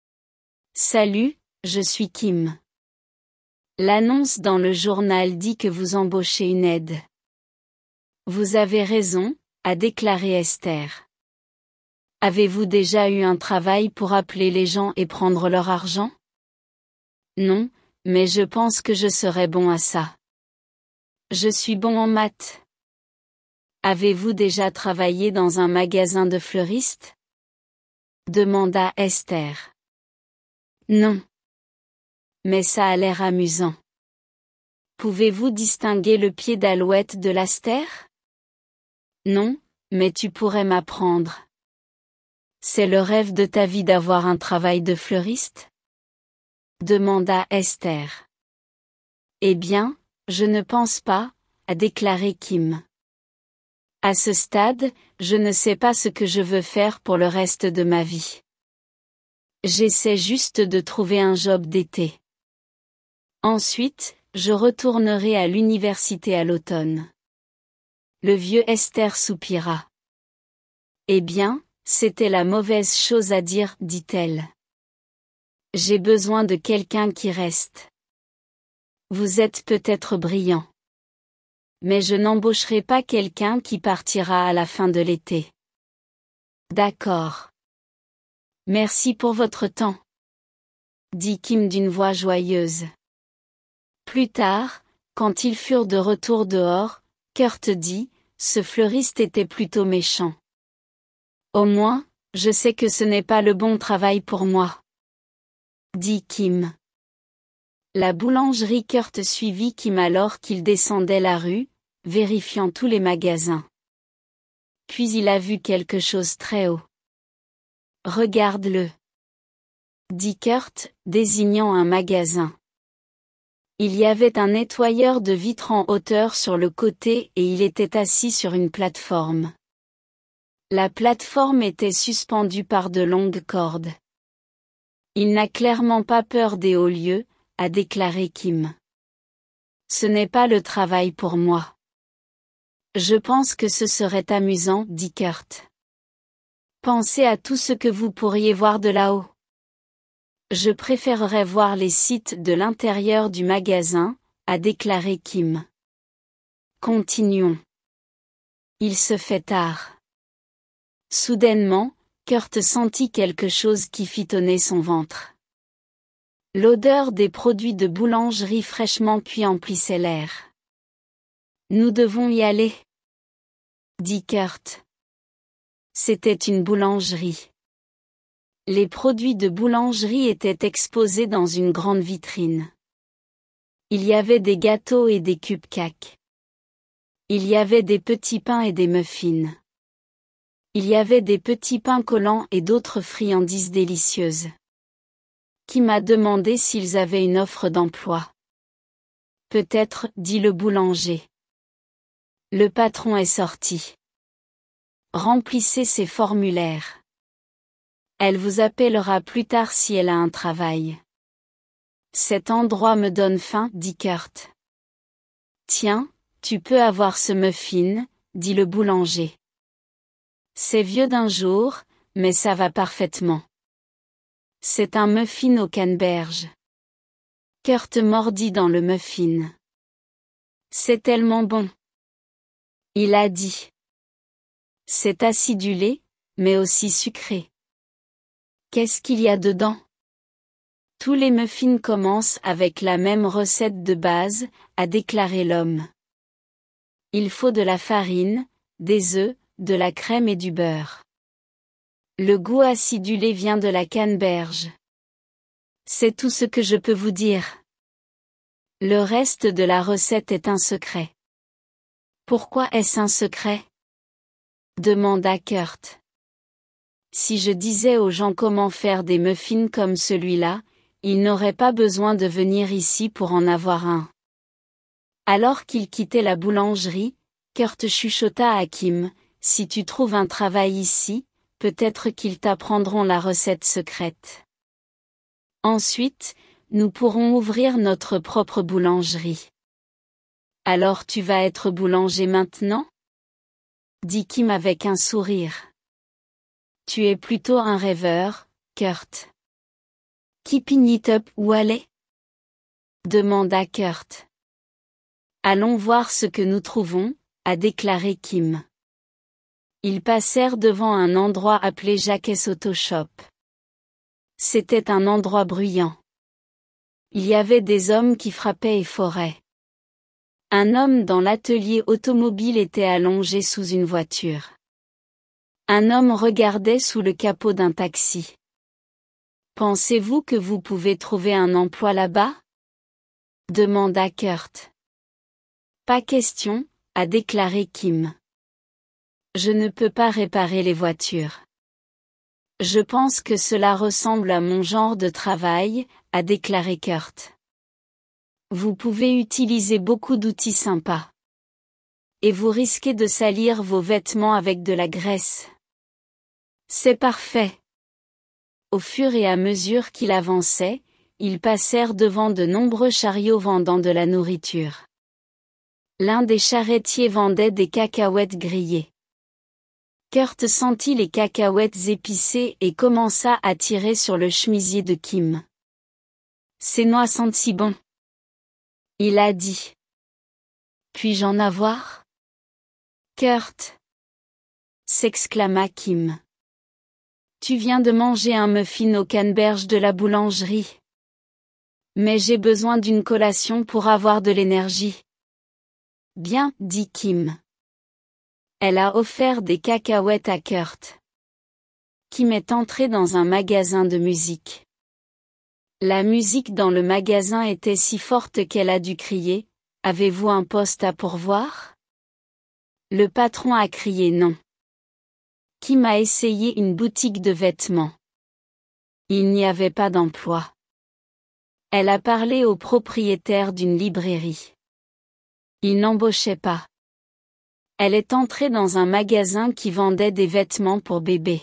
S1: Salut, je suis Kim. L'annonce dans le journal dit que vous embauchez une aide. Vous avez raison, a déclaré Esther. Avez-vous déjà eu un travail pour appeler les gens et prendre leur argent? Non, mais je pense que je serais bon à ça. Je suis bon en maths. Avez-vous déjà travaillé dans un magasin de fleuristes? Demanda Esther. Non. Mais ça a l'air amusant. Pouvez-vous distinguer le pied d'alouette de l'astère? Non, mais tu pourrais m'apprendre. C'est le rêve de ta vie d'avoir un travail de fleuriste? Demanda Esther. Eh bien, je ne pense pas, a déclaré Kim. À ce stade, je ne sais pas ce que je veux faire pour le reste de ma vie. J'essaie juste de trouver un job d'été. Ensuite, je retournerai à l'université à l'automne. Le vieux Esther soupira. Eh bien, c'était la mauvaise chose à dire, dit-elle. J'ai besoin de quelqu'un qui reste. Vous êtes peut-être brillant. Mais je n'embaucherai pas quelqu'un qui partira à la fin de l'été. D'accord. Merci pour votre temps, dit Kim d'une voix joyeuse. Plus tard, quand ils furent de retour dehors, Kurt dit, ce fleuriste était plutôt méchant. Au moins, je sais que ce n'est pas le bon travail pour moi, dit Kim. La boulangerie Kurt suivit Kim alors qu'il descendait la rue, vérifiant tous les magasins. Puis il a vu quelque chose très haut. Regarde-le, dit Kurt, désignant un magasin. Il y avait un nettoyeur de vitres en hauteur sur le côté et il était assis sur une plateforme. La plateforme était suspendue par de longues cordes. Il n'a clairement pas peur des hauts lieux, a déclaré Kim. Ce n'est pas le travail pour moi. Je pense que ce serait amusant, dit Kurt. Pensez à tout ce que vous pourriez voir de là-haut. Je préférerais voir les sites de l'intérieur du magasin, a déclaré Kim. Continuons. Il se fait tard. Soudainement, Kurt sentit quelque chose qui fit tonner son ventre. L'odeur des produits de boulangerie fraîchement cuits emplissait l'air. Nous devons y aller. dit Kurt. C'était une boulangerie. Les produits de boulangerie étaient exposés dans une grande vitrine. Il y avait des gâteaux et des cupcakes. Il y avait des petits pains et des muffins. Il y avait des petits pains collants et d'autres friandises délicieuses. Qui m'a demandé s'ils avaient une offre d'emploi. Peut-être, dit le boulanger. Le patron est sorti. Remplissez ces formulaires. Elle vous appellera plus tard si elle a un travail. Cet endroit me donne faim, dit Kurt. Tiens, tu peux avoir ce muffin, dit le boulanger. C'est vieux d'un jour, mais ça va parfaitement. C'est un muffin au canneberge. Kurt mordit dans le muffin. C'est tellement bon. Il a dit. C'est acidulé, mais aussi sucré. Qu'est-ce qu'il y a dedans? Tous les muffins commencent avec la même recette de base, a déclaré l'homme. Il faut de la farine, des œufs, de la crème et du beurre. Le goût acidulé vient de la canneberge. C'est tout ce que je peux vous dire. Le reste de la recette est un secret. Pourquoi est-ce un secret? Demanda Kurt. Si je disais aux gens comment faire des muffins comme celui-là, ils n'auraient pas besoin de venir ici pour en avoir un. Alors qu'il quittait la boulangerie, Kurt chuchota à Kim, si tu trouves un travail ici, peut-être qu'ils t'apprendront la recette secrète. Ensuite, nous pourrons ouvrir notre propre boulangerie. Alors tu vas être boulanger maintenant? Dit Kim avec un sourire. Tu es plutôt un rêveur, Kurt. Keeping it up où aller? Demanda Kurt. Allons voir ce que nous trouvons, a déclaré Kim. Ils passèrent devant un endroit appelé Jacques Auto Shop. C'était un endroit bruyant. Il y avait des hommes qui frappaient et foraient. Un homme dans l'atelier automobile était allongé sous une voiture. Un homme regardait sous le capot d'un taxi. Pensez-vous que vous pouvez trouver un emploi là-bas? Demanda Kurt. Pas question, a déclaré Kim. Je ne peux pas réparer les voitures. Je pense que cela ressemble à mon genre de travail, a déclaré Kurt. Vous pouvez utiliser beaucoup d'outils sympas. Et vous risquez de salir vos vêtements avec de la graisse. C'est parfait. Au fur et à mesure qu'il avançait, ils passèrent devant de nombreux chariots vendant de la nourriture. L'un des charretiers vendait des cacahuètes grillées. Kurt sentit les cacahuètes épicées et commença à tirer sur le chemisier de Kim. Ces noix sentent si bon. Il a dit. Puis-je en avoir? Kurt! S'exclama Kim. Tu viens de manger un muffin au canneberge de la boulangerie. Mais j'ai besoin d'une collation pour avoir de l'énergie. Bien, dit Kim. Elle a offert des cacahuètes à Kurt. Kim est entré dans un magasin de musique. La musique dans le magasin était si forte qu'elle a dû crier, « Avez-vous un poste à pourvoir ?» Le patron a crié non. Kim a essayé une boutique de vêtements. Il n'y avait pas d'emploi. Elle a parlé au propriétaire d'une librairie. Il n'embauchait pas. Elle est entrée dans un magasin qui vendait des vêtements pour bébés.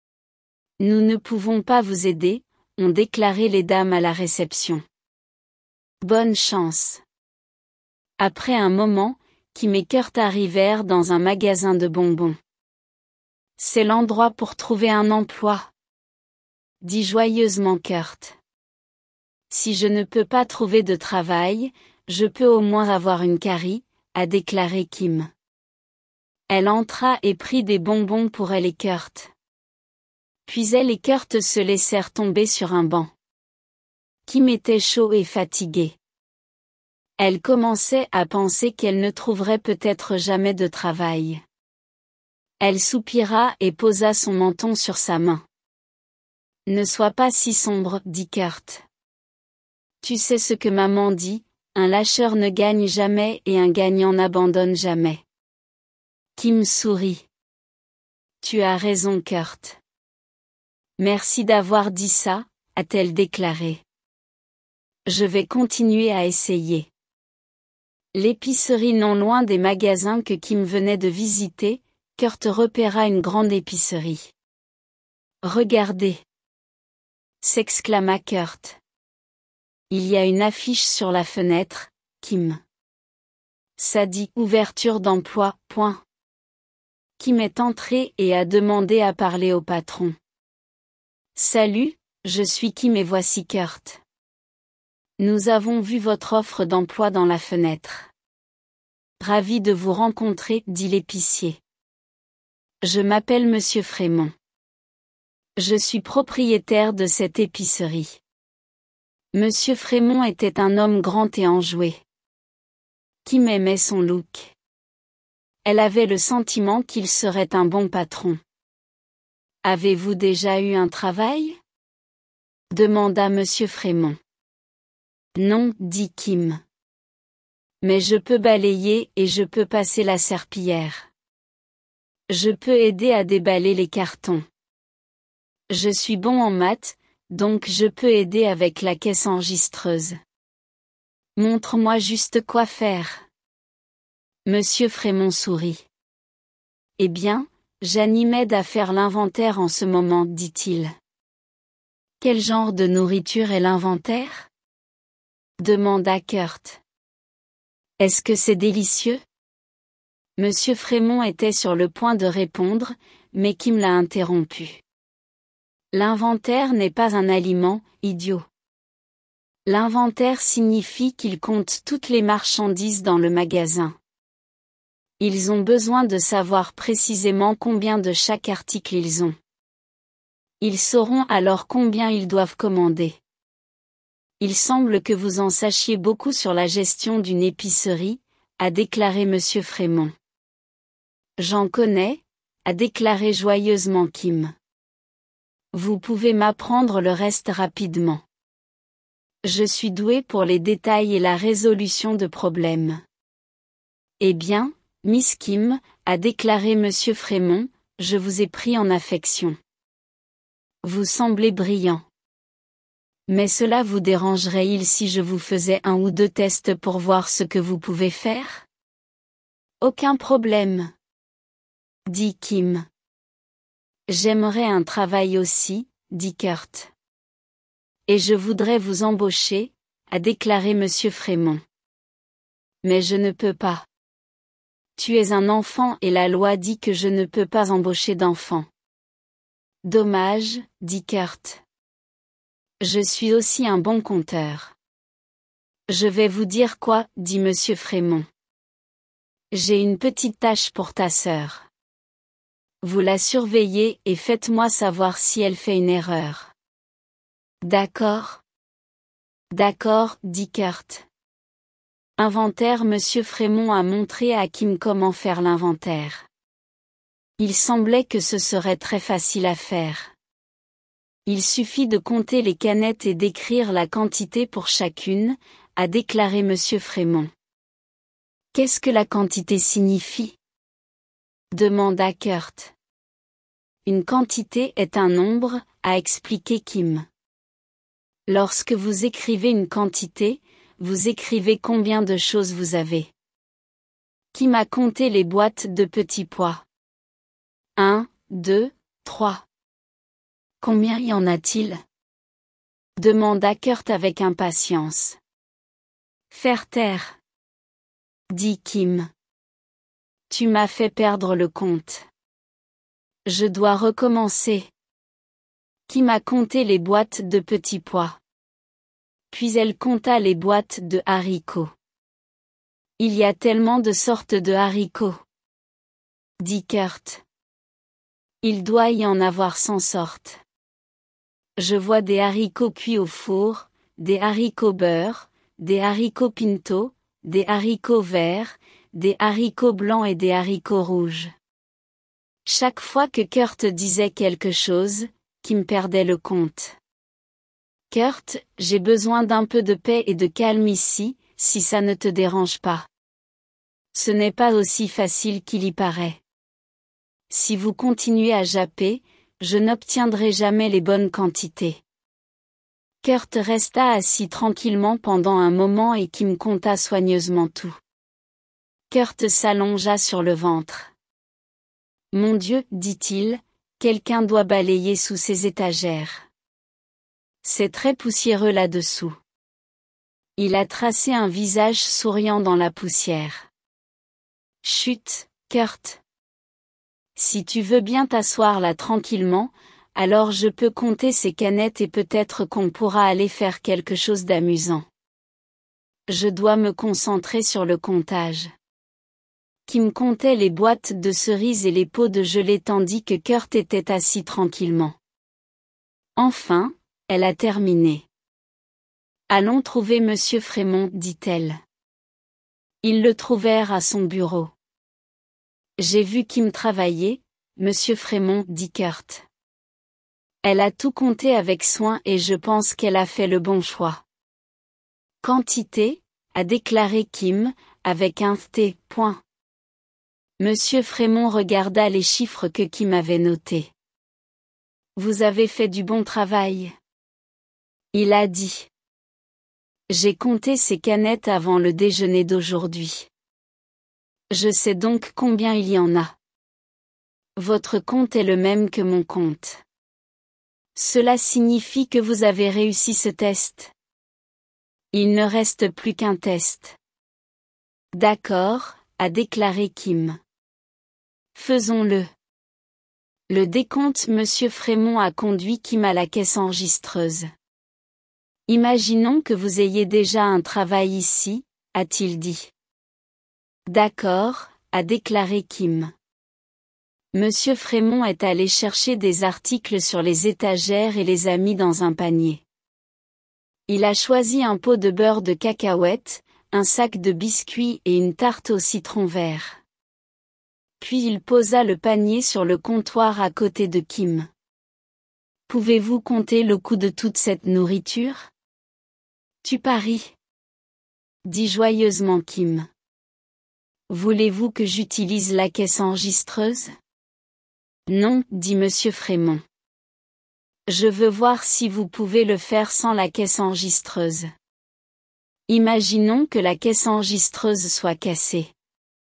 S1: Nous ne pouvons pas vous aider, ont déclaré les dames à la réception. Bonne chance. Après un moment, Kim et Kurt arrivèrent dans un magasin de bonbons. C'est l'endroit pour trouver un emploi, dit joyeusement Kurt. Si je ne peux pas trouver de travail, je peux au moins avoir une carie, a déclaré Kim. Elle entra et prit des bonbons pour elle et Kurt. Puis elle et Kurt se laissèrent tomber sur un banc. Kim était chaud et fatigué. Elle commençait à penser qu'elle ne trouverait peut-être jamais de travail. Elle soupira et posa son menton sur sa main. Ne sois pas si sombre, dit Kurt. Tu sais ce que maman dit, un lâcheur ne gagne jamais et un gagnant n'abandonne jamais. Kim sourit. Tu as raison, Kurt. Merci d'avoir dit ça, a-t-elle déclaré. Je vais continuer à essayer. L'épicerie non loin des magasins que Kim venait de visiter, Kurt repéra une grande épicerie. Regardez! S'exclama Kurt. Il y a une affiche sur la fenêtre, Kim. Ça dit ouverture d'emploi, point. Kim est entré et a demandé à parler au patron. Salut, je suis Kim et voici Kurt. Nous avons vu votre offre d'emploi dans la fenêtre. Ravi de vous rencontrer, dit l'épicier. Je m'appelle Monsieur Frémont. Je suis propriétaire de cette épicerie. Monsieur Frémont était un homme grand et enjoué. Kim aimait son look. Elle avait le sentiment qu'il serait un bon patron. Avez-vous déjà eu un travail? Demanda Monsieur Frémont. Non, dit Kim. Mais je peux balayer et je peux passer la serpillière. Je peux aider à déballer les cartons. Je suis bon en maths, donc je peux aider avec la caisse enregistreuse. Montre-moi juste quoi faire. Monsieur Frémont sourit. Eh bien, Janie m'aide à faire l'inventaire en ce moment, dit-il. Quel genre de nourriture est l'inventaire? Demanda Kurt. Est-ce que c'est délicieux? Monsieur Frémont était sur le point de répondre, mais Kim l'a interrompu. L'inventaire n'est pas un aliment, idiot. L'inventaire signifie qu'il compte toutes les marchandises dans le magasin. Ils ont besoin de savoir précisément combien de chaque article ils ont. Ils sauront alors combien ils doivent commander. Il semble que vous en sachiez beaucoup sur la gestion d'une épicerie, a déclaré Monsieur Frémont. J'en connais, a déclaré joyeusement Kim. Vous pouvez m'apprendre le reste rapidement. Je suis doué pour les détails et la résolution de problèmes. Eh bien, Miss Kim, a déclaré Monsieur Frémont, je vous ai pris en affection. Vous semblez brillant. Mais cela vous dérangerait-il si je vous faisais un ou deux tests pour voir ce que vous pouvez faire? Aucun problème. Dit Kim. J'aimerais un travail aussi, dit Kurt. Et je voudrais vous embaucher, a déclaré Monsieur Frémont. Mais je ne peux pas. Tu es un enfant et la loi dit que je ne peux pas embaucher d'enfants. Dommage, dit Kurt. Je suis aussi un bon conteur. Je vais vous dire quoi, dit Monsieur Frémont. J'ai une petite tâche pour ta sœur. Vous la surveillez et faites-moi savoir si elle fait une erreur. D'accord. D'accord, dit Kurt. Inventaire. Monsieur Frémont a montré à Kim comment faire l'inventaire. Il semblait que ce serait très facile à faire. Il suffit de compter les canettes et d'écrire la quantité pour chacune, a déclaré Monsieur Frémont. Qu'est-ce que la quantité signifie? Demanda Kurt. Une quantité est un nombre, a expliqué Kim. Lorsque vous écrivez une quantité, vous écrivez combien de choses vous avez. Kim a compté les boîtes de petits pois. Un, deux, trois. Combien y en a-t-il? Demanda Kurt avec impatience. Faire taire. Dit Kim. Tu m'as fait perdre le compte. Je dois recommencer. Kim a compté les boîtes de petits pois. Puis elle compta les boîtes de haricots. Il y a tellement de sortes de haricots. Dit Kurt. Il doit y en avoir cent sortes. Je vois des haricots cuits au four, des haricots beurre, des haricots pinto, des haricots verts, des haricots blancs et des haricots rouges. Chaque fois que Kurt disait quelque chose, Kim perdait le compte. Kurt, j'ai besoin d'un peu de paix et de calme ici, si ça ne te dérange pas. Ce n'est pas aussi facile qu'il y paraît. Si vous continuez à japper, je n'obtiendrai jamais les bonnes quantités. Kurt resta assis tranquillement pendant un moment et Kim compta soigneusement tout. Kurt s'allongea sur le ventre. Mon Dieu, dit-il, quelqu'un doit balayer sous ces étagères. C'est très poussiéreux là-dessous. Il a tracé un visage souriant dans la poussière. Chut, Kurt. Si tu veux bien t'asseoir là tranquillement, alors je peux compter ces canettes et peut-être qu'on pourra aller faire quelque chose d'amusant. Je dois me concentrer sur le comptage. Kim comptait les boîtes de cerises et les pots de gelée tandis que Kurt était assis tranquillement. Enfin, elle a terminé. Allons trouver Monsieur Frémont, dit-elle. Ils le trouvèrent à son bureau. J'ai vu Kim travailler, Monsieur Frémont, dit Kurt. Elle a tout compté avec soin et je pense qu'elle a fait le bon choix. Quantité, a déclaré Kim, avec un T. Point. Monsieur Frémont regarda les chiffres que Kim avait notés. Vous avez fait du bon travail. Il a dit. J'ai compté ces canettes avant le déjeuner d'aujourd'hui. Je sais donc combien il y en a. Votre compte est le même que mon compte. Cela signifie que vous avez réussi ce test. Il ne reste plus qu'un test. D'accord, a déclaré Kim. Faisons-le. Le décompte Monsieur Frémont a conduit Kim à la caisse enregistreuse. Imaginons que vous ayez déjà un travail ici, a-t-il dit. D'accord, a déclaré Kim. Monsieur Frémont est allé chercher des articles sur les étagères et les a mis dans un panier. Il a choisi un pot de beurre de cacahuètes, un sac de biscuits et une tarte au citron vert. Puis il posa le panier sur le comptoir à côté de Kim. Pouvez-vous compter le coût de toute cette nourriture? Tu paries? Dit joyeusement Kim. Voulez-vous que j'utilise la caisse enregistreuse? Non, dit Monsieur Frémont. Je veux voir si vous pouvez le faire sans la caisse enregistreuse. Imaginons que la caisse enregistreuse soit cassée.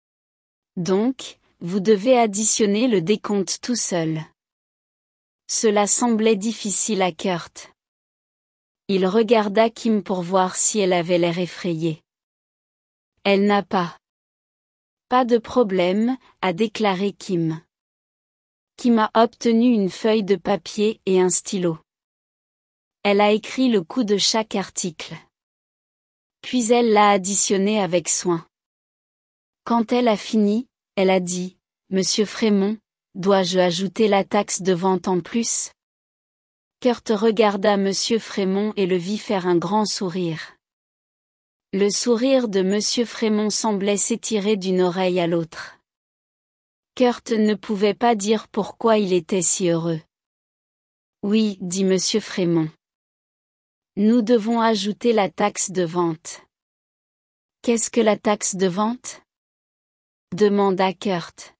S1: Donc, vous devez additionner le décompte tout seul. Cela semblait difficile à Kurt. Il regarda Kim pour voir si elle avait l'air effrayée. Elle n'a pas. Pas de problème, a déclaré Kim. Kim a obtenu une feuille de papier et un stylo. Elle a écrit le coût de chaque article. Puis elle l'a additionné avec soin. Quand elle a fini, elle a dit, Monsieur Frémont, dois-je ajouter la taxe de vente en plus? Kurt regarda Monsieur Frémont et le vit faire un grand sourire. Le sourire de Monsieur Frémont semblait s'étirer d'une oreille à l'autre. Kurt ne pouvait pas dire pourquoi il était si heureux. Oui, dit Monsieur Frémont. Nous devons ajouter la taxe de vente. Qu'est-ce que la taxe de vente? Demanda Kurt.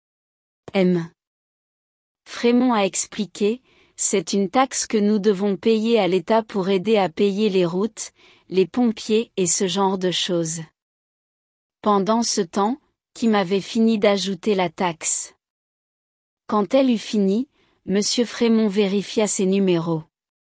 S1: M. Frémont a expliqué, c'est une taxe que nous devons payer à l'État pour aider à payer les routes, les pompiers et ce genre de choses. Pendant ce temps, Kim avait fini d'ajouter la taxe. Quand elle eut fini, Monsieur Frémont vérifia ses numéros.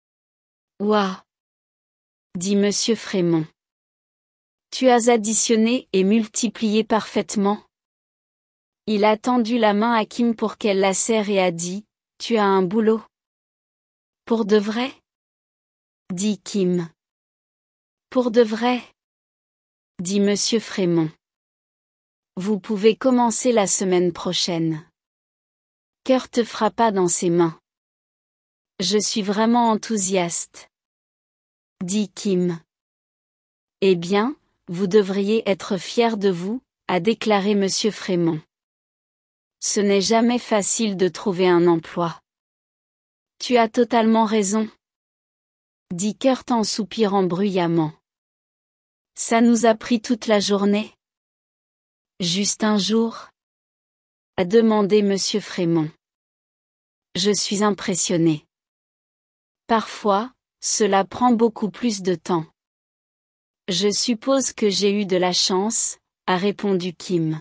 S1: Ouah! Dit Monsieur Frémont. Tu as additionné et multiplié parfaitement. Il a tendu la main à Kim pour qu'elle la serre et a dit, tu as un boulot. Pour de vrai? Dit Kim. Pour de vrai? Dit Monsieur Frémont. Vous pouvez commencer la semaine prochaine. Kurt frappa dans ses mains. Je suis vraiment enthousiaste. Dit Kim. Eh bien, vous devriez être fier de vous, a déclaré Monsieur Frémont. Ce n'est jamais facile de trouver un emploi. Tu as totalement raison, dit Kurt en soupirant bruyamment. Ça nous a pris toute la journée. Juste un jour? A demandé Monsieur Frémont. Je suis impressionné. Parfois, cela prend beaucoup plus de temps. Je suppose que j'ai eu de la chance, a répondu Kim.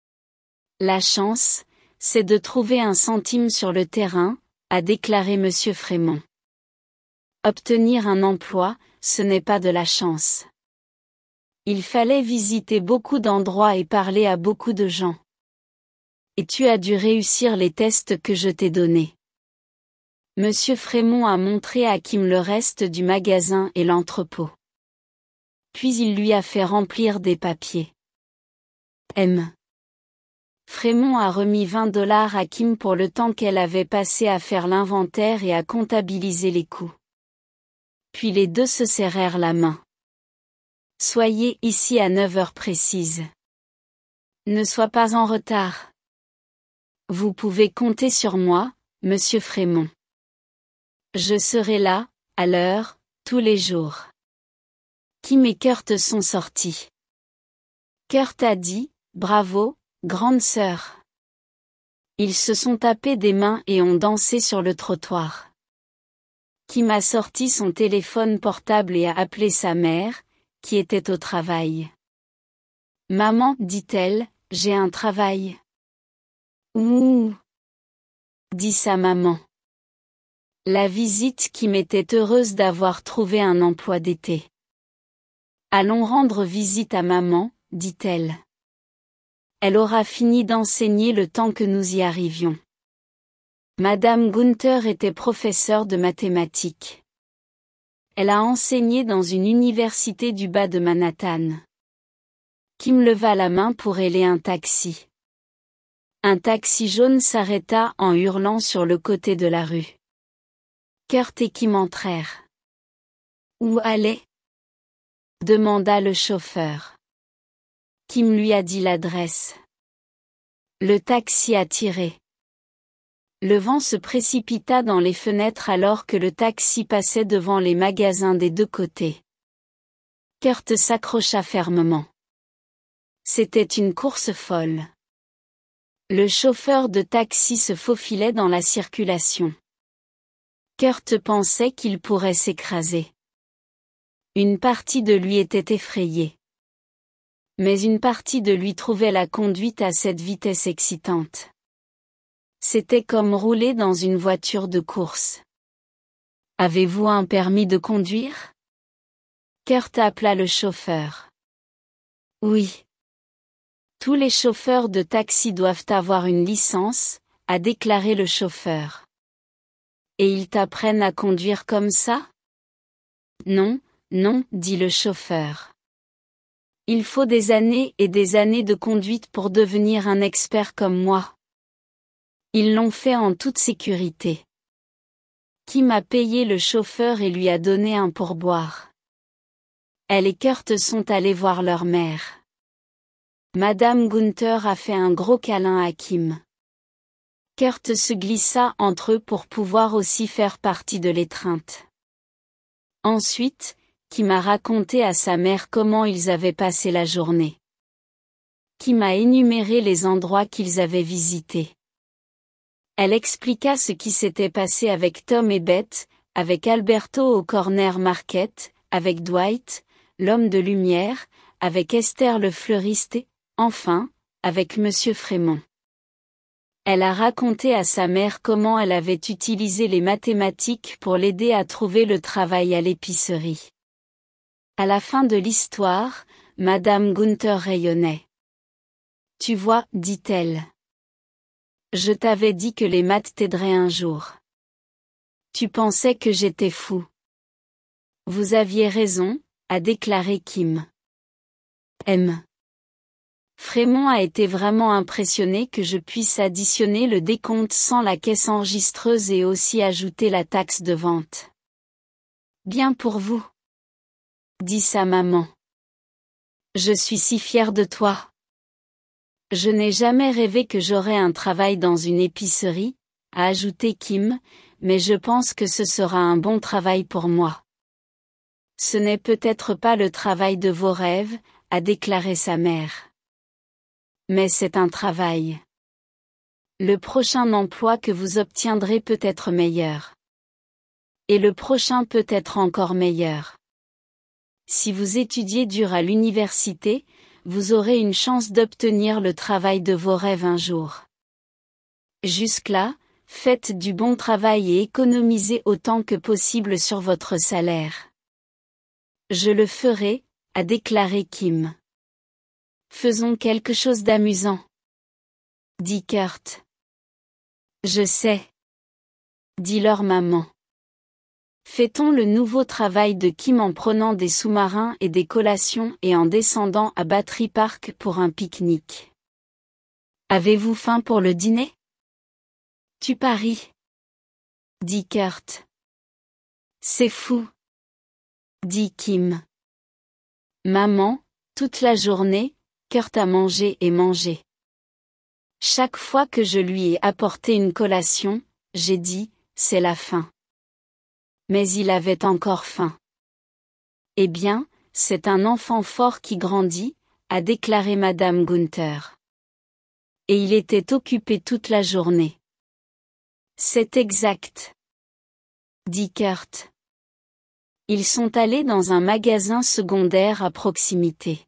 S1: La chance, c'est de trouver un centime sur le terrain, a déclaré Monsieur Frémont. Obtenir un emploi, ce n'est pas de la chance. Il fallait visiter beaucoup d'endroits et parler à beaucoup de gens. Et tu as dû réussir les tests que je t'ai donnés. Monsieur Frémont a montré à Kim le reste du magasin et l'entrepôt. Puis il lui a fait remplir des papiers. M. Frémont a remis vingt dollars à Kim pour le temps qu'elle avait passé à faire l'inventaire et à comptabiliser les coûts. Puis les deux se serrèrent la main. Soyez ici à neuf heures précises. Ne sois pas en retard. Vous pouvez compter sur moi, Monsieur Frémont. Je serai là, à l'heure, tous les jours. Kim et Kurt sont sortis. Kurt a dit, bravo, grande sœur. Ils se sont tapés des mains et ont dansé sur le trottoir. Kim a sorti son téléphone portable et a appelé sa mère, qui était au travail. Maman, dit-elle, j'ai un travail. Ouh, dit sa maman. La visite Kim était heureuse d'avoir trouvé un emploi d'été. Allons rendre visite à maman, dit-elle. Elle aura fini d'enseigner le temps que nous y arrivions. Madame Gunther était professeure de mathématiques. Elle a enseigné dans une université du bas de Manhattan. Kim leva la main pour héler un taxi. Un taxi jaune s'arrêta en hurlant sur le côté de la rue. Kurt et Kim entrèrent. Où allez? Demanda le chauffeur. Kim lui a dit l'adresse. Le taxi a tiré. Le vent se précipita dans les fenêtres alors que le taxi passait devant les magasins des deux côtés. Kurt s'accrocha fermement. C'était une course folle. Le chauffeur de taxi se faufilait dans la circulation. Kurt pensait qu'il pourrait s'écraser. Une partie de lui était effrayée. Mais une partie de lui trouvait la conduite à cette vitesse excitante. C'était comme rouler dans une voiture de course. Avez-vous un permis de conduire? Kurt appela le chauffeur. Oui. Tous les chauffeurs de taxi doivent avoir une licence, a déclaré le chauffeur. Et ils t'apprennent à conduire comme ça? Non, non, dit le chauffeur. Il faut des années et des années de conduite pour devenir un expert comme moi. Ils l'ont fait en toute sécurité. Kim a payé le chauffeur et lui a donné un pourboire. Elle et Kurt sont allés voir leur mère. Madame Gunther a fait un gros câlin à Kim. Kurt se glissa entre eux pour pouvoir aussi faire partie de l'étreinte. Ensuite, Kim a raconté à sa mère comment ils avaient passé la journée. Kim a énuméré les endroits qu'ils avaient visités. Elle expliqua ce qui s'était passé avec Tom et Beth, avec Alberto au Corner Market, avec Dwight, l'homme de lumière, avec Esther le fleuriste et, enfin, avec Monsieur Frémont. Elle a raconté à sa mère comment elle avait utilisé les mathématiques pour l'aider à trouver le travail à l'épicerie. À la fin de l'histoire, Madame Gunther rayonnait. Tu vois, dit-elle. Je t'avais dit que les maths t'aideraient un jour. Tu pensais que j'étais fou. Vous aviez raison, a déclaré Kim. M. Frémont a été vraiment impressionné que je puisse additionner le décompte sans la caisse enregistreuse et aussi ajouter la taxe de vente. Bien pour vous, dit sa maman. Je suis si fière de toi. Je n'ai jamais rêvé que j'aurais un travail dans une épicerie, a ajouté Kim, mais je pense que ce sera un bon travail pour moi. Ce n'est peut-être pas le travail de vos rêves, a déclaré sa mère. Mais c'est un travail. Le prochain emploi que vous obtiendrez peut être meilleur. Et le prochain peut être encore meilleur. Si vous étudiez dur à l'université, vous aurez une chance d'obtenir le travail de vos rêves un jour. Jusque-là, faites du bon travail et économisez autant que possible sur votre salaire. Je le ferai, a déclaré Kim. Faisons quelque chose d'amusant, dit Kurt. Je sais, dit leur maman. Fêtons le nouveau travail de Kim en prenant des sous-marins et des collations et en descendant à Battery Park pour un pique-nique. Avez-vous faim pour le dîner? Tu paries, dit Kurt. C'est fou, dit Kim. Maman, toute la journée, Kurt a mangé et mangé. Chaque fois que je lui ai apporté une collation, j'ai dit, c'est la faim. Mais il avait encore faim. Eh bien, c'est un enfant fort qui grandit, a déclaré Madame Gunther. Et il était occupé toute la journée. C'est exact, dit Kurt. Ils sont allés dans un magasin secondaire à proximité.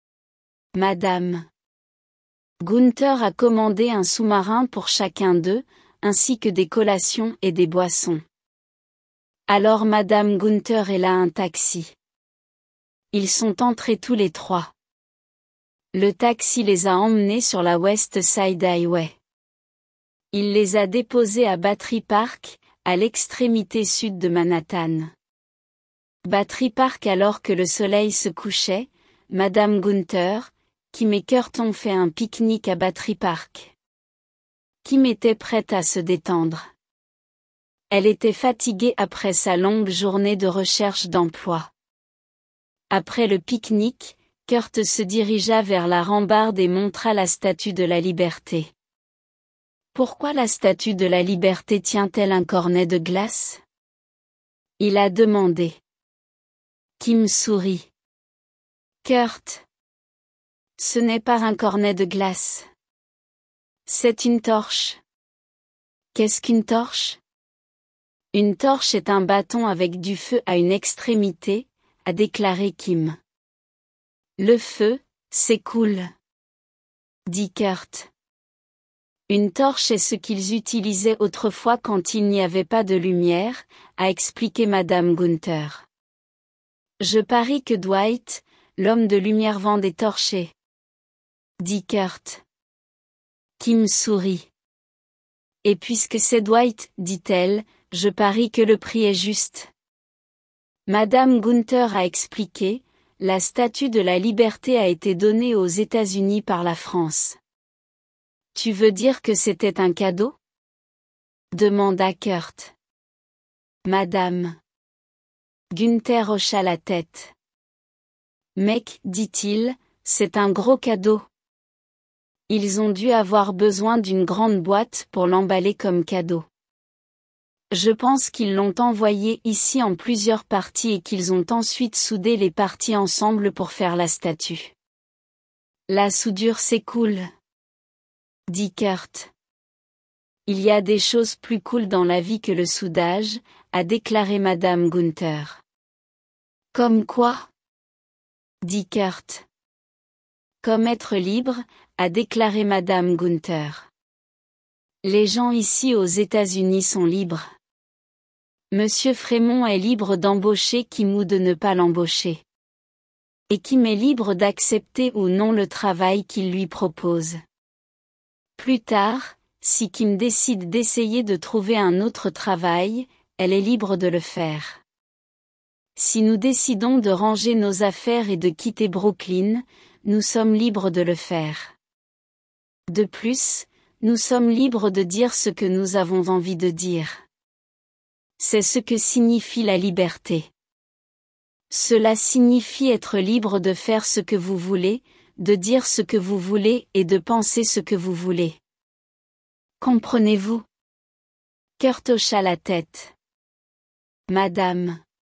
S1: Madame Gunther a commandé un sous-marin pour chacun d'eux, ainsi que des collations et des boissons. Alors Madame Gunther est là un taxi. Ils sont entrés tous les trois. Le taxi les a emmenés sur la West Side Highway. Il les a déposés à Battery Park, à l'extrémité sud de Manhattan. Battery Park alors que le soleil se couchait, Madame Gunther, Kim et Kurt ont fait un pique-nique à Battery Park. Kim était prête à se détendre. Elle était fatiguée après sa longue journée de recherche d'emploi. Après le pique-nique, Kurt se dirigea vers la rambarde et montra la statue de la Liberté. Pourquoi la statue de la Liberté tient-elle un cornet de glace? Il a demandé. Kim sourit. Kurt. Ce n'est pas un cornet de glace. C'est une torche. Qu'est-ce qu'une torche? Une torche est un bâton avec du feu à une extrémité, a déclaré Kim. Le feu, c'est cool, dit Kurt. Une torche est ce qu'ils utilisaient autrefois quand il n'y avait pas de lumière, a expliqué Madame Gunther. Je parie que Dwight, l'homme de lumière vend des torchets, dit Kurt. Kim sourit. Et puisque c'est Dwight, dit-elle, je parie que le prix est juste. Madame Gunther a expliqué, la statue de la Liberté a été donnée aux États-Unis par la France. Tu veux dire que c'était un cadeau? Demanda Kurt. Madame Gunther hocha la tête. Mec, dit-il, c'est un gros cadeau. Ils ont dû avoir besoin d'une grande boîte pour l'emballer comme cadeau. Je pense qu'ils l'ont envoyé ici en plusieurs parties et qu'ils ont ensuite soudé les parties ensemble pour faire la statue. La soudure c'est cool, dit Kurt. Il y a des choses plus cool dans la vie que le soudage, a déclaré Madame Gunther. Comme quoi? Dit Kurt. Comme être libre, a déclaré Madame Gunther. Les gens ici aux États-Unis sont libres. Monsieur Frémont est libre d'embaucher Kim ou de ne pas l'embaucher. Et Kim est libre d'accepter ou non le travail qu'il lui propose. Plus tard, si Kim décide d'essayer de trouver un autre travail, elle est libre de le faire. Si nous décidons de ranger nos affaires et de quitter Brooklyn, nous sommes libres de le faire. De plus, nous sommes libres de dire ce que nous avons envie de dire. C'est ce que signifie la liberté. Cela signifie être libre de faire ce que vous voulez, de dire ce que vous voulez et de penser ce que vous voulez. Comprenez-vous? Kurt hocha la tête. Madame.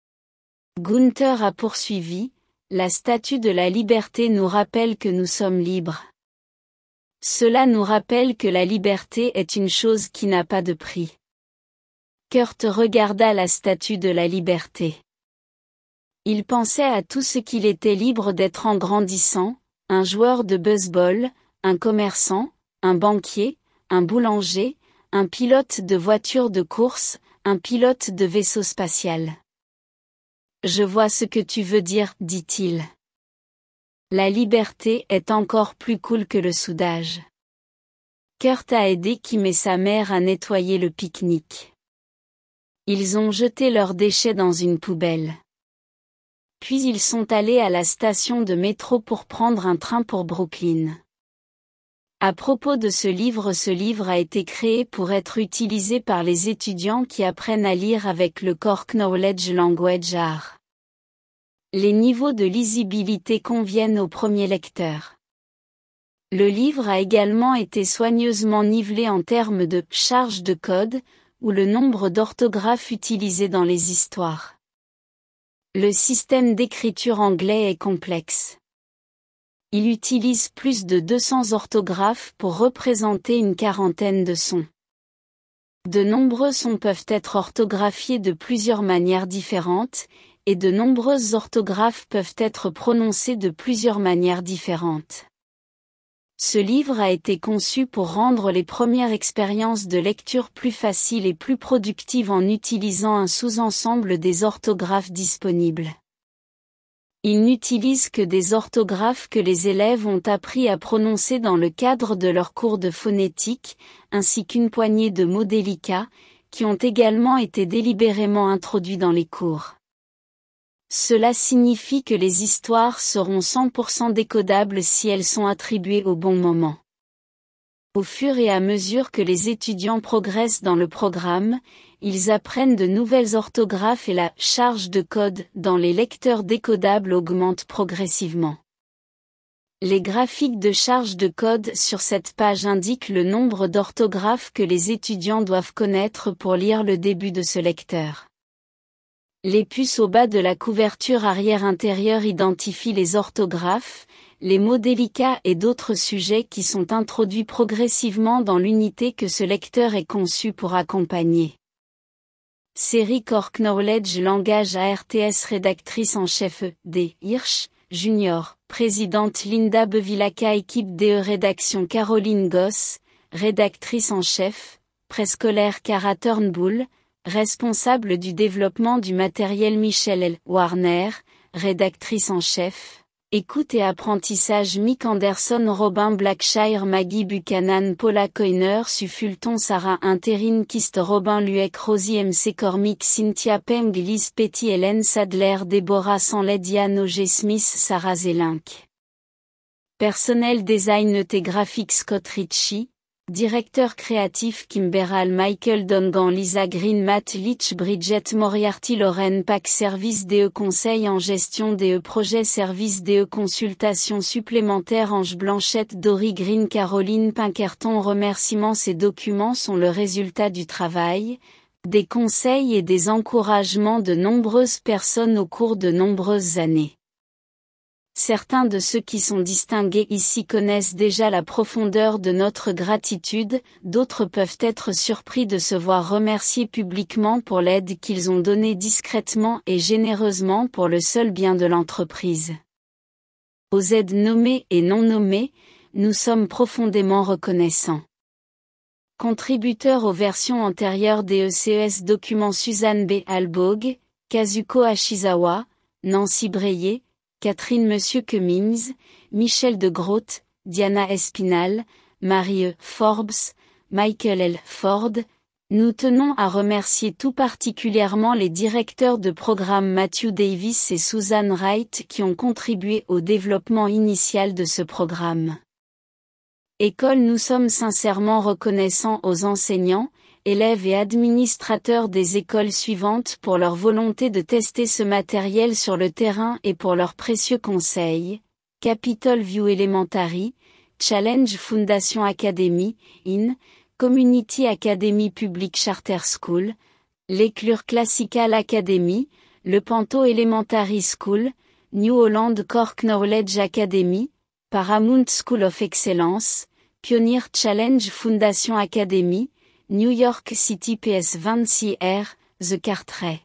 S1: Gunther a poursuivi, la statue de la liberté nous rappelle que nous sommes libres. Cela nous rappelle que la liberté est une chose qui n'a pas de prix. Kurt regarda la statue de la liberté. Il pensait à tout ce qu'il était libre d'être en grandissant, un joueur de baseball, un commerçant, un banquier, un boulanger, un pilote de voiture de course, un pilote de vaisseau spatial. Je vois ce que tu veux dire, dit-il. La liberté est encore plus cool que le soudage. Kurt a aidé Kim et sa mère à nettoyer le pique-nique. Ils ont jeté leurs déchets dans une poubelle. Puis ils sont allés à la station de métro pour prendre un train pour Brooklyn. À propos de ce livre, ce livre a été créé pour être utilisé par les étudiants qui apprennent à lire avec le Core Knowledge Language A R. Les niveaux de lisibilité conviennent au premier lecteur. Le livre a également été soigneusement nivelé en termes de charge de code, ou le nombre d'orthographes utilisées dans les histoires. Le système d'écriture anglais est complexe. Il utilise plus de deux cents orthographes pour représenter une quarantaine de sons. De nombreux sons peuvent être orthographiés de plusieurs manières différentes, et de nombreuses orthographes peuvent être prononcées de plusieurs manières différentes. Ce livre a été conçu pour rendre les premières expériences de lecture plus faciles et plus productives en utilisant un sous-ensemble des orthographes disponibles. Il n'utilise que des orthographes que les élèves ont appris à prononcer dans le cadre de leurs cours de phonétique, ainsi qu'une poignée de mots délicats, qui ont également été délibérément introduits dans les cours. Cela signifie que les histoires seront cent pour cent décodables si elles sont attribuées au bon moment. Au fur et à mesure que les étudiants progressent dans le programme, ils apprennent de nouvelles orthographes et la charge de code dans les lecteurs décodables augmente progressivement. Les graphiques de charge de code sur cette page indiquent le nombre d'orthographes que les étudiants doivent connaître pour lire le début de ce lecteur. Les puces au bas de la couverture arrière intérieure identifient les orthographes, les mots délicats et d'autres sujets qui sont introduits progressivement dans l'unité que ce lecteur est conçu pour accompagner. Série Core Knowledge Langage A R T S Rédactrice en chef E. D. Hirsch, Junior, Présidente Linda Bevilacqua Équipe D E Rédaction Caroline Goss, Rédactrice en chef, Préscolaire Cara Turnbull, Responsable du développement du matériel Michelle L. Warner, Rédactrice en chef, Écoute et apprentissage Mick Anderson Robin Blackshire Maggie Buchanan Paula Coiner Sufulton Sarah Intérim Kist Robin Lueck Rosie M C Cormick Cynthia Peng Liz Petty Hélène Sadler Deborah Sanley Diane O G Smith Sarah Zelink. Personnel Design E T Graphics Scott Ritchie, Directeur créatif Kim Beral Michael Dongan Lisa Green Matt Leach Bridget Moriarty Lauren Pack Service D E Conseil en gestion D E Projet Service D E Consultation supplémentaire Ange Blanchette Dory Green Caroline Pinkerton Remerciements. Ces documents sont le résultat du travail, des conseils et des encouragements de nombreuses personnes au cours de nombreuses années. Certains de ceux qui sont distingués ici connaissent déjà la profondeur de notre gratitude, d'autres peuvent être surpris de se voir remerciés publiquement pour l'aide qu'ils ont donnée discrètement et généreusement pour le seul bien de l'entreprise. Aux aides nommées et non nommées, nous sommes profondément reconnaissants. Contributeurs aux versions antérieures des E C E S documents Suzanne B. Albaug, Kazuko Ashizawa, Nancy Breyer, Catherine Monsieur Cummings, Michel de Groot, Diana Espinal, Marie E. Forbes, Michael L. Ford. Nous tenons à remercier tout particulièrement les directeurs de programme Matthew Davis et Susan Wright qui ont contribué au développement initial de ce programme. École. Nous sommes sincèrement reconnaissants aux enseignants, élèves et administrateurs des écoles suivantes pour leur volonté de tester ce matériel sur le terrain et pour leurs précieux conseils. Capitol View Elementary, Challenge Foundation Academy, in, Community Academy Public Charter School, Leclerc Classical Academy, Le Panto Elementary School, New Holland Cork Knowledge Academy, Paramount School of Excellence, Pioneer Challenge Foundation Academy, New York City P S vingt-six R, The Carteret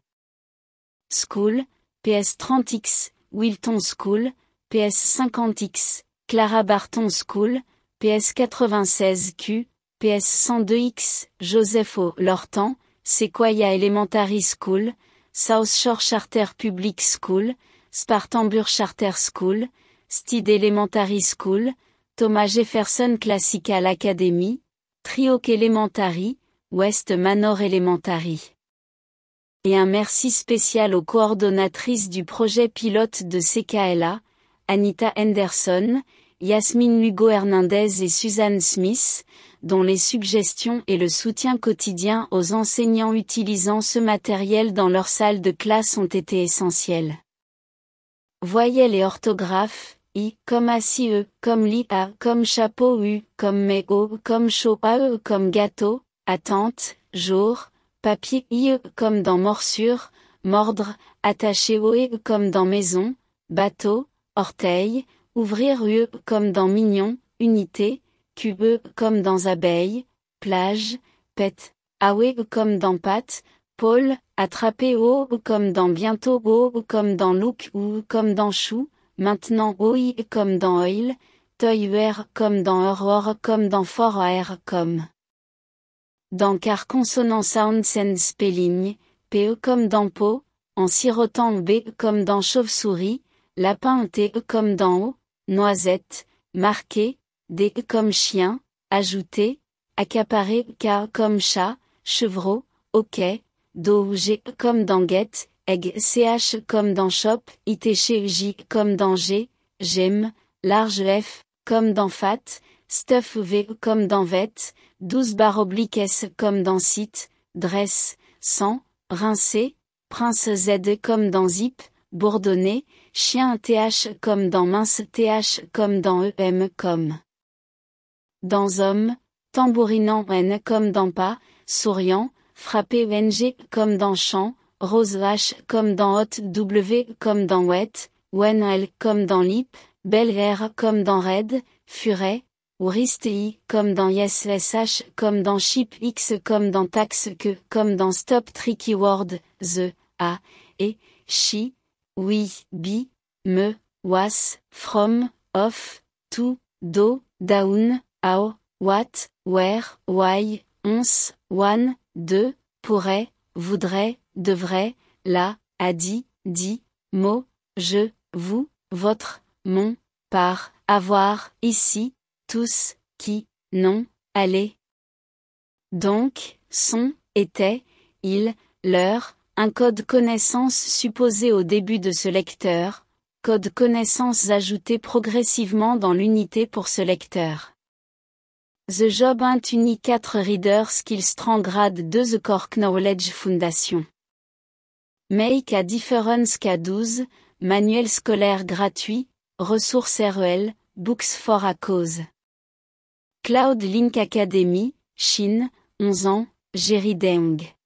S1: School, P S trente X, Wilton School, P S cinquante X, Clara Barton School, P S quatre-vingt-seize Q, P S cent deux X, Joseph O. Lortan, Sequoia Elementary School, South Shore Charter Public School, Spartanburg Charter School, Stead Elementary School, Thomas Jefferson Classical Academy, Trioque Elementary, West Manor Elementary. Et un merci spécial aux coordonnatrices du projet pilote de C K L A, Anita Henderson, Yasmine Lugo Hernandez et Suzanne Smith, dont les suggestions et le soutien quotidien aux enseignants utilisant ce matériel dans leur salle de classe ont été essentiels. Voyelles et orthographes, I, comme assis E, comme lit A, comme chapeau U, comme mais O, comme chaud A E, comme gâteau, attente, jour, papier I E, comme dans morsure, mordre, attaché O E, comme dans maison, bateau, orteil, ouvrir U E, comme dans mignon, unité, cube E, comme dans abeille, plage, pet, awe, comme dans pâte, pôle, attraper O, comme dans bientôt O, comme dans look ou comme dans chou, maintenant O-I, comme dans oil, toy U R, comme dans horror, comme dans for air, comme dans car consonant sounds and spelling, P E comme dans pot, en sirotant B comme dans chauve-souris, lapin T comme dans O, noisette, marqué, D comme chien, ajouté, accaparé K comme chat, chevreau, ok, do G comme dans get, egg ch comme dans shop, itch J comme dans G, j'aime, large F, comme dans fat, stuff V comme dans vet, douze barre oblique S comme dans site, dress, sang, rincé, prince Z comme dans zip, bourdonné, chien th comme dans mince th comme dans em comme dans homme, tambourinant n comme dans pas, souriant, frappé ng comme dans champ, rose h comme dans hot w comme dans wet, wen l comme dans lip, bel r comme dans red, furet, ouriste i comme dans yes sh comme dans ship x comme dans tax que comme dans stop tricky word, the, a, et, she, oui, be, me, was, from, off, to, do, down, how, what, where, why, once, one, deux, pourrait, voudrait, devrait, là, a dit, dit, mot, je, vous, votre, mon, par, avoir, ici, tous, qui, non, aller. Donc, sont, étaient, ils, leur, un code connaissance supposé au début de ce lecteur, code connaissance ajouté progressivement dans l'unité pour ce lecteur. The Job un Uni quatre Reader Skills Strong Grade deux The Core Knowledge Foundation. Make a Difference K douze, manuel scolaire gratuit, ressources R E L, Books for a Cause. Cloud Link Academy, Chine, onze ans, Jerry Deng.